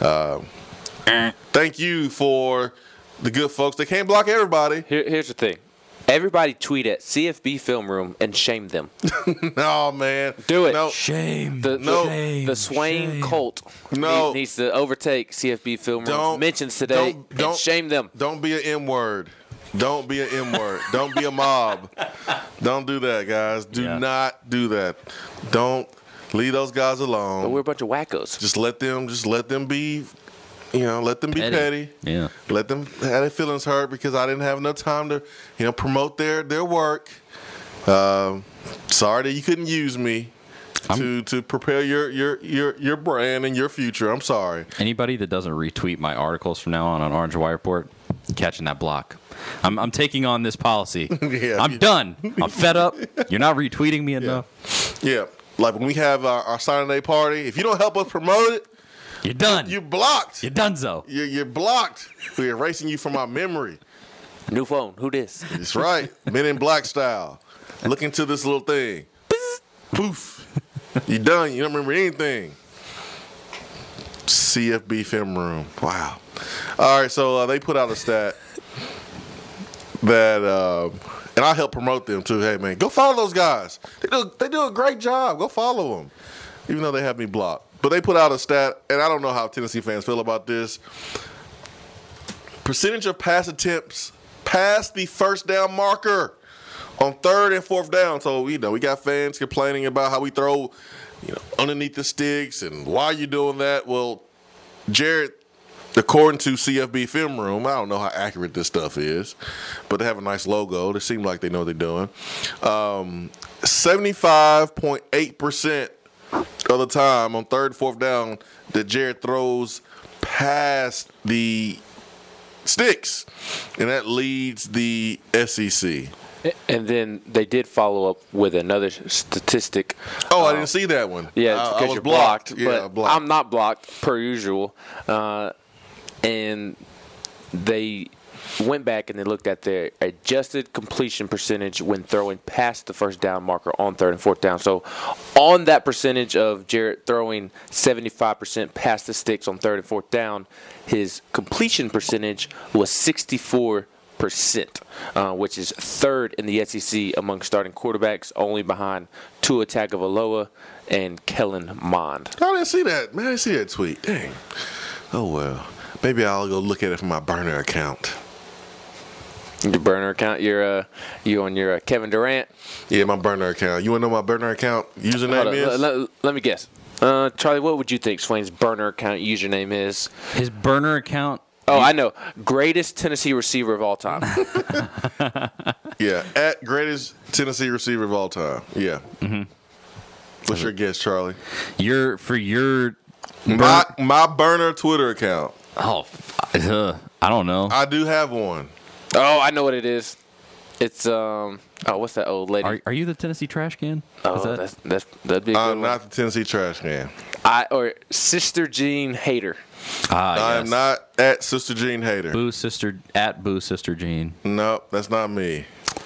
Speaker 3: thank you for the good folks. They can't block everybody.
Speaker 5: Here's the thing. Everybody tweet at CFB Film Room and shame them.
Speaker 3: No, man.
Speaker 5: Do it.
Speaker 3: No.
Speaker 2: Shame.
Speaker 5: The Swain cult needs to overtake CFB Film Room mentions today and shame them.
Speaker 3: Don't be an M word. Don't be an M word. Don't be a mob. Don't do that, guys. Do not do that. Don't leave those guys alone.
Speaker 5: But we're a bunch of wackos.
Speaker 3: Just let them be. Let them be petty.
Speaker 2: Yeah.
Speaker 3: Let them have their feelings hurt because I didn't have enough time to, promote their work. Sorry that you couldn't use me to prepare your brand and your future. I'm sorry.
Speaker 2: Anybody that doesn't retweet my articles from now on Orange Wire Report, catching that block. I'm taking on this policy. I'm done. I'm fed up. You're not retweeting me enough.
Speaker 3: Yeah. Like when we have our signing day party, if you don't help us promote it,
Speaker 2: you're done.
Speaker 3: You're blocked.
Speaker 2: You're donezo.
Speaker 3: You're blocked. We're erasing you from our memory.
Speaker 5: New phone. Who this?
Speaker 3: That's right. Men in Black style. Look into this little thing. Poof. You're done. You don't remember anything. CFB Film Room. Wow. All right, so they put out a stat that, and I help promote them too. Hey, man, go follow those guys. They do a great job. Go follow them, even though they have me blocked. But they put out a stat, and I don't know how Tennessee fans feel about this. Percentage of pass attempts past the first down marker on 3rd and 4th down. So, we got fans complaining about how we throw, underneath the sticks and why you doing that. Well, Jared, according to CFB Film Room, I don't know how accurate this stuff is, but they have a nice logo. They seem like they know what they're doing. 75.8% of the time on 3rd and 4th down that Jared throws past the sticks, and that leads the SEC.
Speaker 5: And then they did follow up with another statistic.
Speaker 3: Oh, I didn't see that one.
Speaker 5: Yeah, because you're blocked.
Speaker 3: Yeah,
Speaker 5: but I'm not blocked, per usual. And they went back and they looked at their adjusted completion percentage when throwing past the first down marker on 3rd and 4th down. So on that percentage of Jarrett throwing 75% past the sticks on 3rd and 4th down, his completion percentage was 64%, which is 3rd in the SEC among starting quarterbacks, only behind Tua Tagovailoa and Kellen Mond.
Speaker 3: I didn't see that. Man, I didn't see that tweet. Dang. Oh, well. Maybe I'll go look at it from my burner account.
Speaker 5: Your burner account? You on your Kevin Durant?
Speaker 3: Yeah, my burner account. You want to know my burner account username is?
Speaker 5: Let me guess. Charlie, what would you think Swain's burner account username is?
Speaker 2: His burner account?
Speaker 5: Oh, I know. Greatest Tennessee receiver of all time.
Speaker 3: Yeah, at greatest Tennessee receiver of all time. Yeah.
Speaker 2: Mm-hmm.
Speaker 3: What's your guess, Charlie? My burner Twitter account.
Speaker 2: Oh, I don't know.
Speaker 3: I do have one.
Speaker 5: Oh, I know what it is. It's what's that old lady?
Speaker 2: Are you the Tennessee trash can?
Speaker 5: Oh, that'd be a good
Speaker 3: I'm
Speaker 5: one.
Speaker 3: not the Tennessee trash can.
Speaker 5: Or Sister Jean Hater.
Speaker 3: I am not at Sister Jean Hater.
Speaker 2: Boo Sister Jean.
Speaker 3: No, that's not me.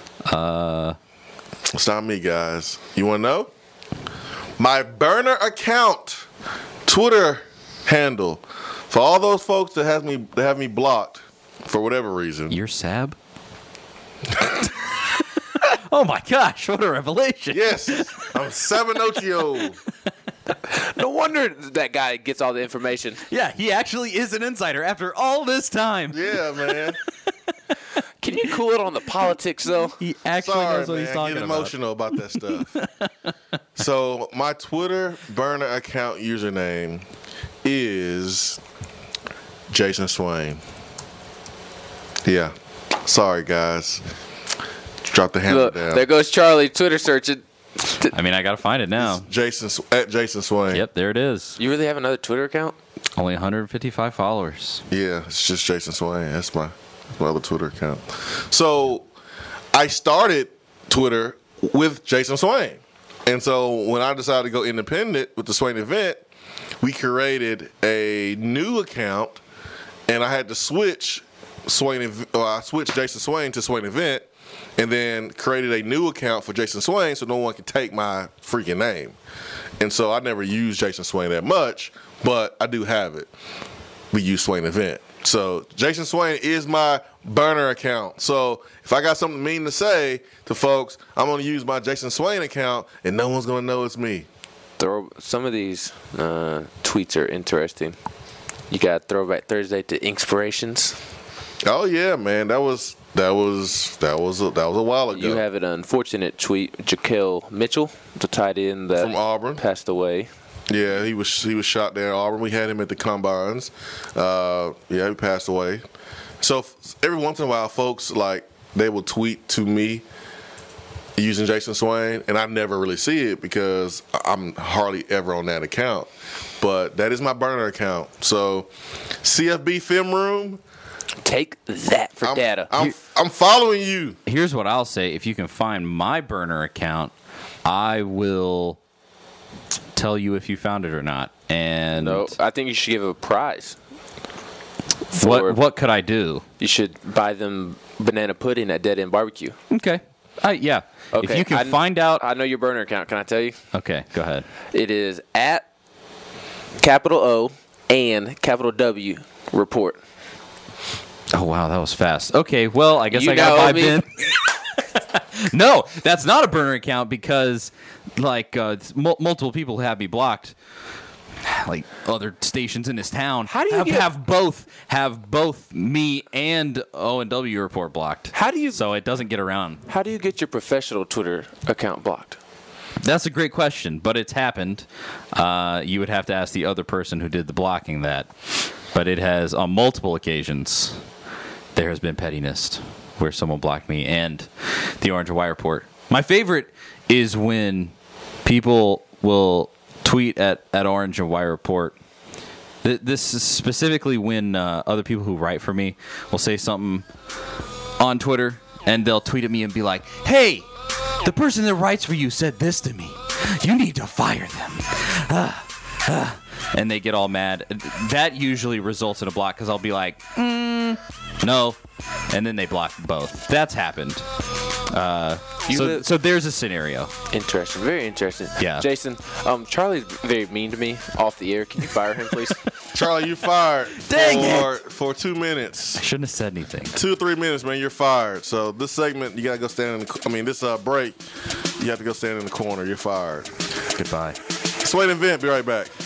Speaker 3: It's not me, guys. You want to know? My burner account Twitter handle for all those folks that have me blocked for whatever reason.
Speaker 2: You're Sab? Oh my gosh, what a revelation.
Speaker 3: Yes, I'm Sabinocchio.
Speaker 5: No wonder that guy gets all the information.
Speaker 2: Yeah, he actually is an insider after all this time.
Speaker 3: Yeah, man.
Speaker 5: Can you cool it on the politics, though?
Speaker 2: He actually knows what he's talking
Speaker 3: get
Speaker 2: about.
Speaker 3: emotional about that stuff. So my Twitter burner account username is Jason Swain. Yeah. Sorry, guys. Drop the hammer down.
Speaker 5: There goes Charlie Twitter searching.
Speaker 2: I mean, I got to find it now.
Speaker 3: It's Jason Swain.
Speaker 2: Yep, there it is.
Speaker 5: You really have another Twitter account?
Speaker 2: Only 155 followers.
Speaker 3: Yeah, it's just Jason Swain. That's my other Twitter account. So I started Twitter with Jason Swain. And so when I decided to go independent with the Swain event, we created a new account, and I had to switch I switched Jason Swain to Swain Event, and then created a new account for Jason Swain so no one could take my freaking name. And so I never used Jason Swain that much, but I do have it. We use Swain Event. So Jason Swain is my burner account. So if I got something mean to say to folks, I'm going to use my Jason Swain account, and no one's going to know it's me.
Speaker 5: Some of these tweets are interesting. You got Throwback Thursday to Inspirations.
Speaker 3: Oh yeah, man, that was a while ago.
Speaker 5: You have an unfortunate tweet, Jaquel Mitchell, the tight end that
Speaker 3: from Auburn
Speaker 5: passed away.
Speaker 3: Yeah, he was shot there at Auburn. We had him at the combines. He passed away. So every once in a while, folks they will tweet to me using Jason Swain, and I never really see it because I'm hardly ever on that account. But that is my burner account. So CFB Film Room.
Speaker 5: Take that for data.
Speaker 3: I'm following you.
Speaker 2: Here's what I'll say. If you can find my burner account, I will tell you if you found it or not. And
Speaker 5: no, I think you should give a prize.
Speaker 2: What could I do?
Speaker 5: You should buy them banana pudding at Dead End Barbecue.
Speaker 2: Okay. Yeah.
Speaker 5: Okay.
Speaker 2: If you can find out.
Speaker 5: I know your burner account. Can I tell you?
Speaker 2: Okay, go ahead.
Speaker 5: It is at capital O and capital W report.
Speaker 2: Oh, wow, that was fast. Okay, well, I guess I got 5 in. No, that's not a burner account because, multiple people have me blocked. Like other stations in this town have both me and O&W report blocked. So it doesn't get around.
Speaker 5: How do you get your professional Twitter account blocked?
Speaker 2: That's a great question, but it's happened. You would have to ask the other person who did the blocking that. But it has, on multiple occasions, there has been pettiness where someone blocked me and the Orange and White Report. My favorite is when people will tweet at Orange and White Report. This is specifically when other people who write for me will say something on Twitter, and they'll tweet at me and be like, hey, the person that writes for you said this to me. You need to fire them. And they get all mad. That usually results in a block because I'll be like, no. And then they block both. That's happened. So there's a scenario.
Speaker 5: Interesting. Very interesting.
Speaker 2: Yeah.
Speaker 5: Jason, Charlie's very mean to me off the air. Can you fire him, please?
Speaker 3: Charlie, you fired.
Speaker 2: Dang
Speaker 3: for 2 minutes.
Speaker 2: I shouldn't have said anything.
Speaker 3: 2 or 3 minutes, man, you're fired. So this segment, you got to go stand in this break, you have to go stand in the corner. You're fired.
Speaker 2: Goodbye.
Speaker 3: Swain Event, be right back.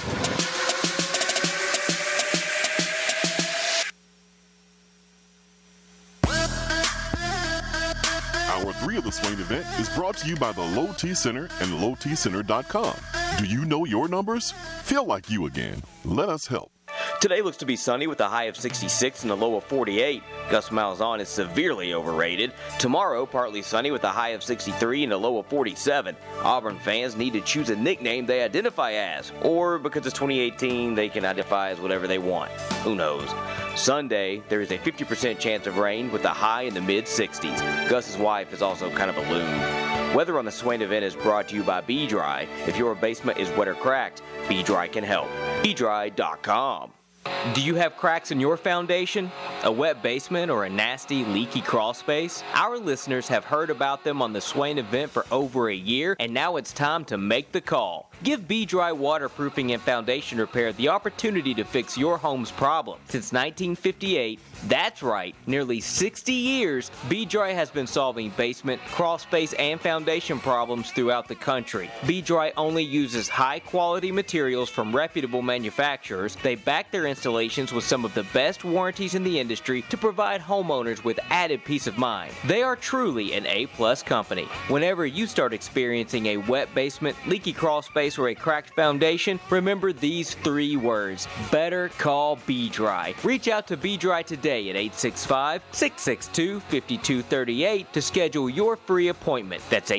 Speaker 7: Hour 3 of the Swain Event is brought to you by the Low T Center and LowTCenter.com. Do you know your numbers? Feel like you again. Let us help.
Speaker 1: Today looks to be sunny with a high of 66 and a low of 48. Gus Malzahn is severely overrated. Tomorrow, partly sunny with a high of 63 and a low of 47. Auburn fans need to choose a nickname they identify as, or because it's 2018, they can identify as whatever they want. Who knows? Sunday, there is a 50% chance of rain with a high in the mid-60s. Gus's wife is also kind of a loon. Weather on the Swain Event is brought to you by B-Dry. If your basement is wet or cracked, B-Dry can help. BDry.com. Do you have cracks in your foundation? A wet basement or a nasty, leaky crawl space? Our listeners have heard about them on the Swain Event for over a year, and now it's time to make the call. Give B-Dry Waterproofing and Foundation Repair the opportunity to fix your home's problem. Since 1958, that's right, nearly 60 years, B-Dry has been solving basement, crawl space, and foundation problems throughout the country. B-Dry only uses high-quality materials from reputable manufacturers. They back their installations with some of the best warranties in the industry to provide homeowners with added peace of mind. They are truly an A-plus company. Whenever you start experiencing a wet basement, leaky crawl space, or a cracked foundation, remember these 3 words. Better call B-Dry. Reach out to B-Dry today at 865-662-5238 to schedule your free appointment. That's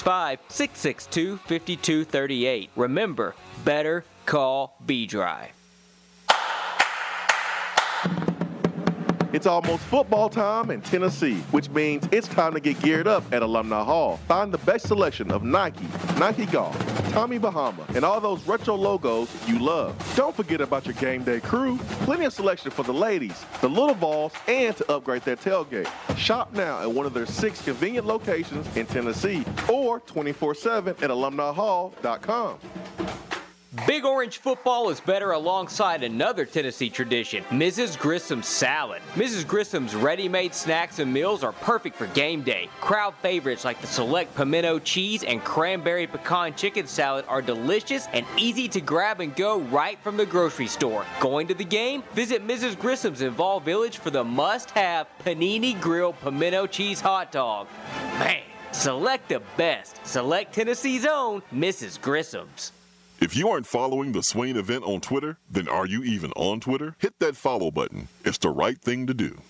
Speaker 1: 865-662-5238. Remember, better call B-Dry.
Speaker 8: It's almost football time in Tennessee, which means it's time to get geared up at Alumni Hall. Find the best selection of Nike, Nike Golf, Tommy Bahama, and all those retro logos you love. Don't forget about your game day crew. Plenty of selection for the ladies, the little balls, and to upgrade their tailgate. Shop now at one of their 6 convenient locations in Tennessee or 24/7 at alumnihall.com.
Speaker 1: Big Orange football is better alongside another Tennessee tradition, Mrs. Grissom's salad. Mrs. Grissom's ready-made snacks and meals are perfect for game day. Crowd favorites like the select pimento cheese and cranberry pecan chicken salad are delicious and easy to grab and go right from the grocery store. Going to the game? Visit Mrs. Grissom's in Vol Village for the must-have Panini Grill pimento cheese hot dog. Man, select the best. Select Tennessee's own Mrs. Grissom's.
Speaker 7: If you aren't following the Swain event on Twitter, then are you even on Twitter? Hit that follow button. It's the right thing to do.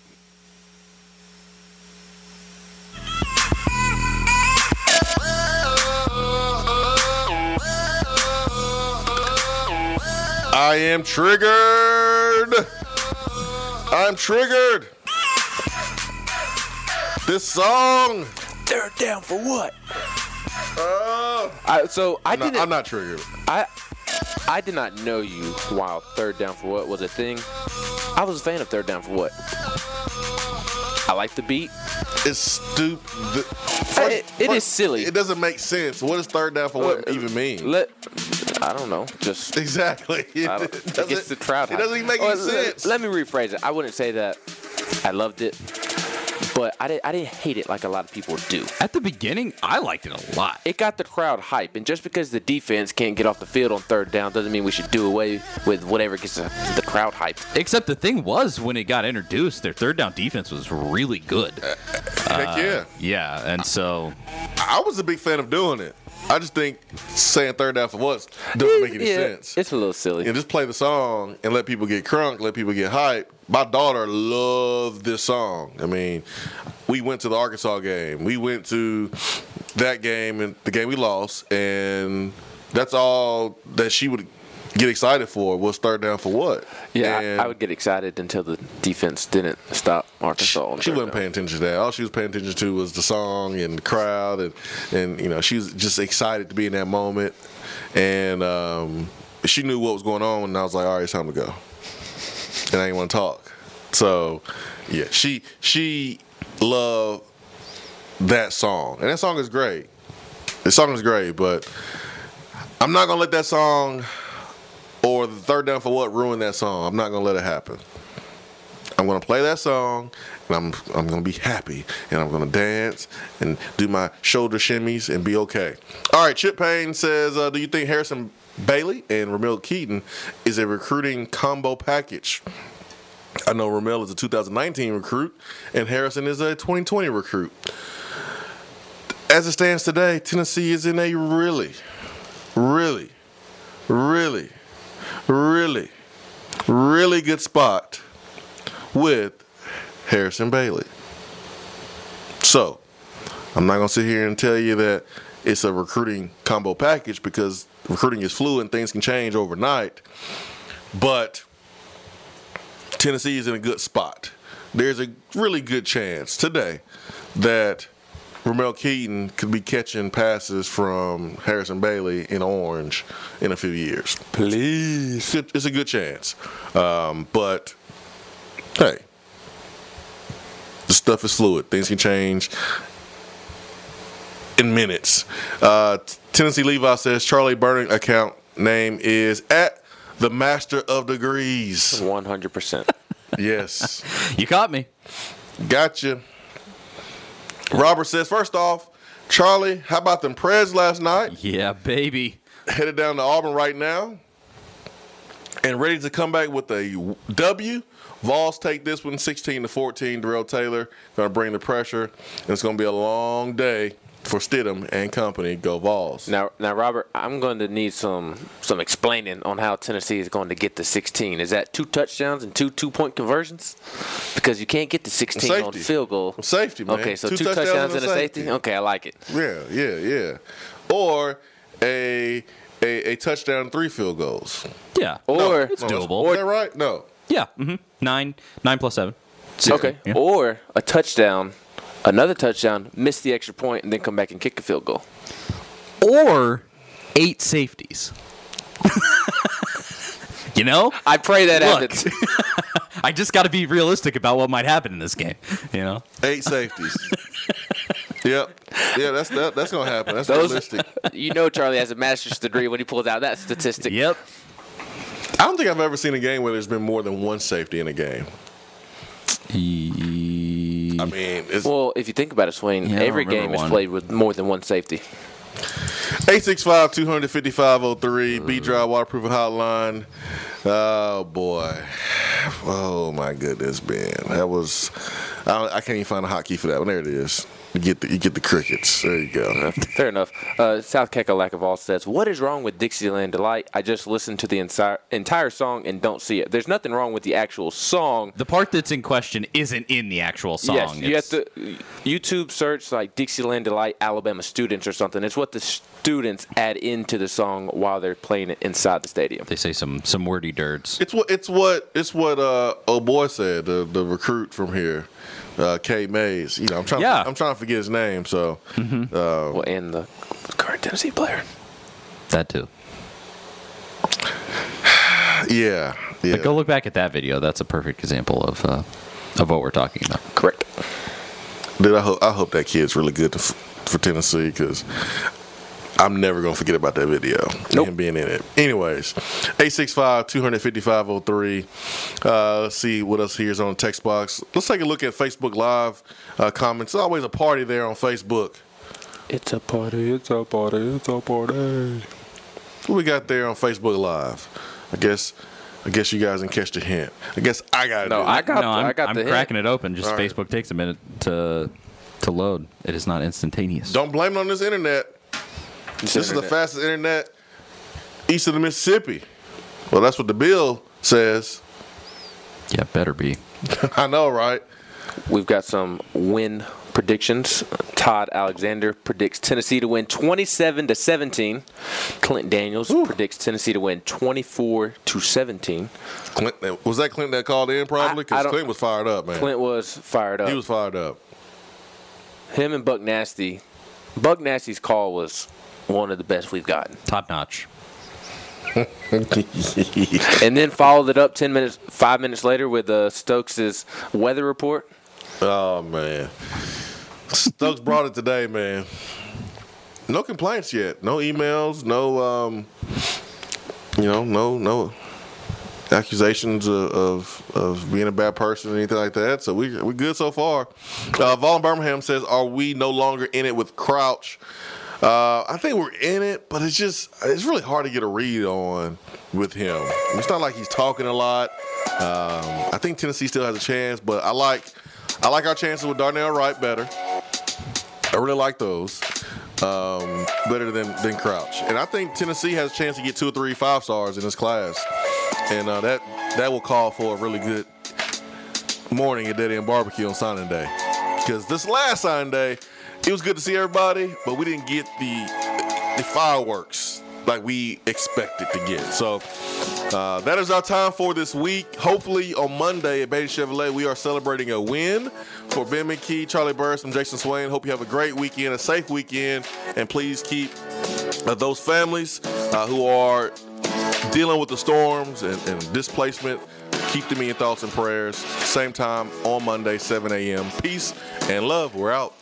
Speaker 3: I am triggered. I'm triggered. This song.
Speaker 5: Third down for what?
Speaker 3: I'm not triggered.
Speaker 5: I did not know you while Third Down for What was a thing. I was a fan of Third Down for What. I like the beat.
Speaker 3: It's stupid.
Speaker 5: It is silly.
Speaker 3: It doesn't make sense. What does Third Down for What even mean?
Speaker 5: I don't know. Just
Speaker 3: exactly.
Speaker 5: It gets the crowd.
Speaker 3: It doesn't even make any sense.
Speaker 5: Let me rephrase it. I wouldn't say that I loved it, but I didn't hate it like a lot of people do.
Speaker 2: At the beginning, I liked it a lot.
Speaker 5: It got the crowd hype, and just because the defense can't get off the field on third down doesn't mean we should do away with whatever gets the crowd hyped.
Speaker 2: Except the thing was, when it got introduced, their third down defense was really good.
Speaker 3: Heck yeah.
Speaker 2: Yeah, and so...
Speaker 3: I was a big fan of doing it. I just think saying third down for what doesn't make any sense.
Speaker 5: It's a little silly.
Speaker 3: And just play the song and let people get crunk, let people get hype. My daughter loved this song. I mean, we went to the Arkansas game. We went to that game and the game we lost, and that's all that she would get excited for was third down for what?
Speaker 5: Yeah, I would get excited until the defense didn't stop Arkansas.
Speaker 3: She wasn't paying attention to that. All she was paying attention to was the song and the crowd, and you know, she was just excited to be in that moment. And she knew what was going on, and I was like, all right, it's time to go. And I didn't want to talk. So, yeah, she loved that song, and that song is great. The song is great, but I'm not gonna let that song or the third down for what ruin that song. I'm not gonna let it happen. I'm gonna play that song, and I'm gonna be happy, and I'm gonna dance and do my shoulder shimmies and be okay. All right, Chip Payne says, do you think Harrison Bailey and Ramel Keaton is a recruiting combo package? I know Ramel is a 2019 recruit, and Harrison is a 2020 recruit. As it stands today, Tennessee is in a really, really, really, really, really good spot with Harrison Bailey. So, I'm not going to sit here and tell you that it's a recruiting combo package because recruiting is fluid and things can change overnight. But Tennessee is in a good spot. There's a really good chance today that Ramel Keaton could be catching passes from Harrison Bailey in Orange in a few years.
Speaker 5: Please.
Speaker 3: It's a good chance. But, hey, the stuff is fluid. Things can change in minutes. Tennessee Levi says Charlie Burning account name is at the Master of Degrees.
Speaker 5: 100%.
Speaker 3: Yes.
Speaker 2: You caught me.
Speaker 3: Gotcha. Robert says, first off, Charlie, how about them Preds last night?
Speaker 2: Yeah, baby.
Speaker 3: Headed down to Auburn right now and ready to come back with a W. Vols take this one 16-14. Darrell Taylor going to bring the pressure, and it's going to be a long day for Stidham and company. Go Vols.
Speaker 5: Now, Robert, I'm going to need some explaining on how Tennessee is going to get to 16. Is that 2 touchdowns and 2 2-point conversions? Because you can't get to 16 on field goal.
Speaker 3: Safety, man.
Speaker 5: Okay, so 2 touchdowns and a safety? Okay, I like it.
Speaker 3: Yeah. Or a touchdown and 3 field goals.
Speaker 2: Yeah.
Speaker 5: Or
Speaker 2: it's doable.
Speaker 3: Is that right? No.
Speaker 2: Yeah. 9 plus 7.
Speaker 5: Okay.
Speaker 2: Yeah.
Speaker 5: Or a touchdown, another touchdown, miss the extra point, and then come back and kick a field goal.
Speaker 2: Or 8 safeties. You know?
Speaker 5: I pray that happens.
Speaker 2: I just got to be realistic about what might happen in this game. You know?
Speaker 3: 8 safeties. Yep. Yeah, that's going to happen. That's realistic.
Speaker 5: You know Charlie has a master's degree when he pulls out that statistic.
Speaker 2: Yep.
Speaker 3: I don't think I've ever seen a game where there's been more than one safety in a game. I mean,
Speaker 5: well, if you think about it, Swain, every game is played with more than one safety.
Speaker 3: 865-255-03, B-Drive Waterproofing Hotline. Oh, boy. Oh, my goodness, Ben. That was – I can't even find a hotkey for that one. There it is. You get the crickets. There you go.
Speaker 5: Fair enough. South Kakalakavall says, what is wrong with Dixieland Delight? I just listened to the entire song and don't see it. There's nothing wrong with the actual song.
Speaker 2: The part that's in question isn't in the actual song.
Speaker 5: Yes, you have to YouTube search like Dixieland Delight Alabama Students or something. It's what the students add into the song while they're playing it inside the stadium.
Speaker 2: They say some wordy dirts.
Speaker 3: It's what old boy said, the recruit from here. K. Mays. You know, I'm trying to forget his name. So,
Speaker 5: well, and the current Tennessee player.
Speaker 2: That too.
Speaker 3: Yeah.
Speaker 2: But go look back at that video. That's a perfect example of what we're talking about.
Speaker 5: Correct.
Speaker 3: Dude, I hope that kid's really good for Tennessee because I'm never going to forget about that video.
Speaker 5: Nope.
Speaker 3: Him being in it. Anyways, 865-255-03. Let's see what else here is on the text box. Let's take a look at Facebook Live comments. There's always a party there on Facebook.
Speaker 5: It's a party, it's a party, it's a party.
Speaker 3: What we got there on Facebook Live? I guess you guys didn't catch the hint. I guess I got it.
Speaker 5: I got
Speaker 2: I'm
Speaker 5: the
Speaker 2: cracking
Speaker 5: hint.
Speaker 2: it open. Just Facebook takes a minute to load. It is not instantaneous.
Speaker 3: Don't blame it on this internet. This is the fastest internet east of the Mississippi. Well, that's what the bill says.
Speaker 2: Yeah, better be.
Speaker 3: I know, right?
Speaker 5: We've got some win predictions. Todd Alexander predicts Tennessee to win 27-17. Clint Daniels predicts Tennessee to win 24-17.
Speaker 3: Clint, was that Clint that called in probably? Because Clint was fired up, man.
Speaker 5: Clint was fired up.
Speaker 3: He was fired up.
Speaker 5: Him and Buck Nasty. Buck Nasty's call was one of the best we've gotten.
Speaker 2: Top notch.
Speaker 5: And then followed it up 5 minutes later with Stokes' weather report.
Speaker 3: Oh, man. Stokes brought it today, man. No complaints yet. No emails. No, no accusations of being a bad person or anything like that. So we're good so far. Vaughn Birmingham says, are we no longer in it with Crouch? I think we're in it, but it's really hard to get a read on with him. It's not like he's talking a lot. I think Tennessee still has a chance, but I like our chances with Darnell Wright better. I really like those better than Crouch. And I think Tennessee has a chance to get 2 or 3 5-stars in this class. And that will call for a really good morning at Dead End Barbecue on signing day. Because this last signing day, it was good to see everybody, but we didn't get the fireworks like we expected to get. So that is our time for this week. Hopefully on Monday at Beatty Chevrolet, we are celebrating a win. For Ben McKee, Charlie Burris, and Jason Swain, hope you have a great weekend, a safe weekend, and please keep those families who are dealing with the storms and displacement, keep them in your thoughts and prayers. Same time on Monday, 7 a.m. Peace and love. We're out.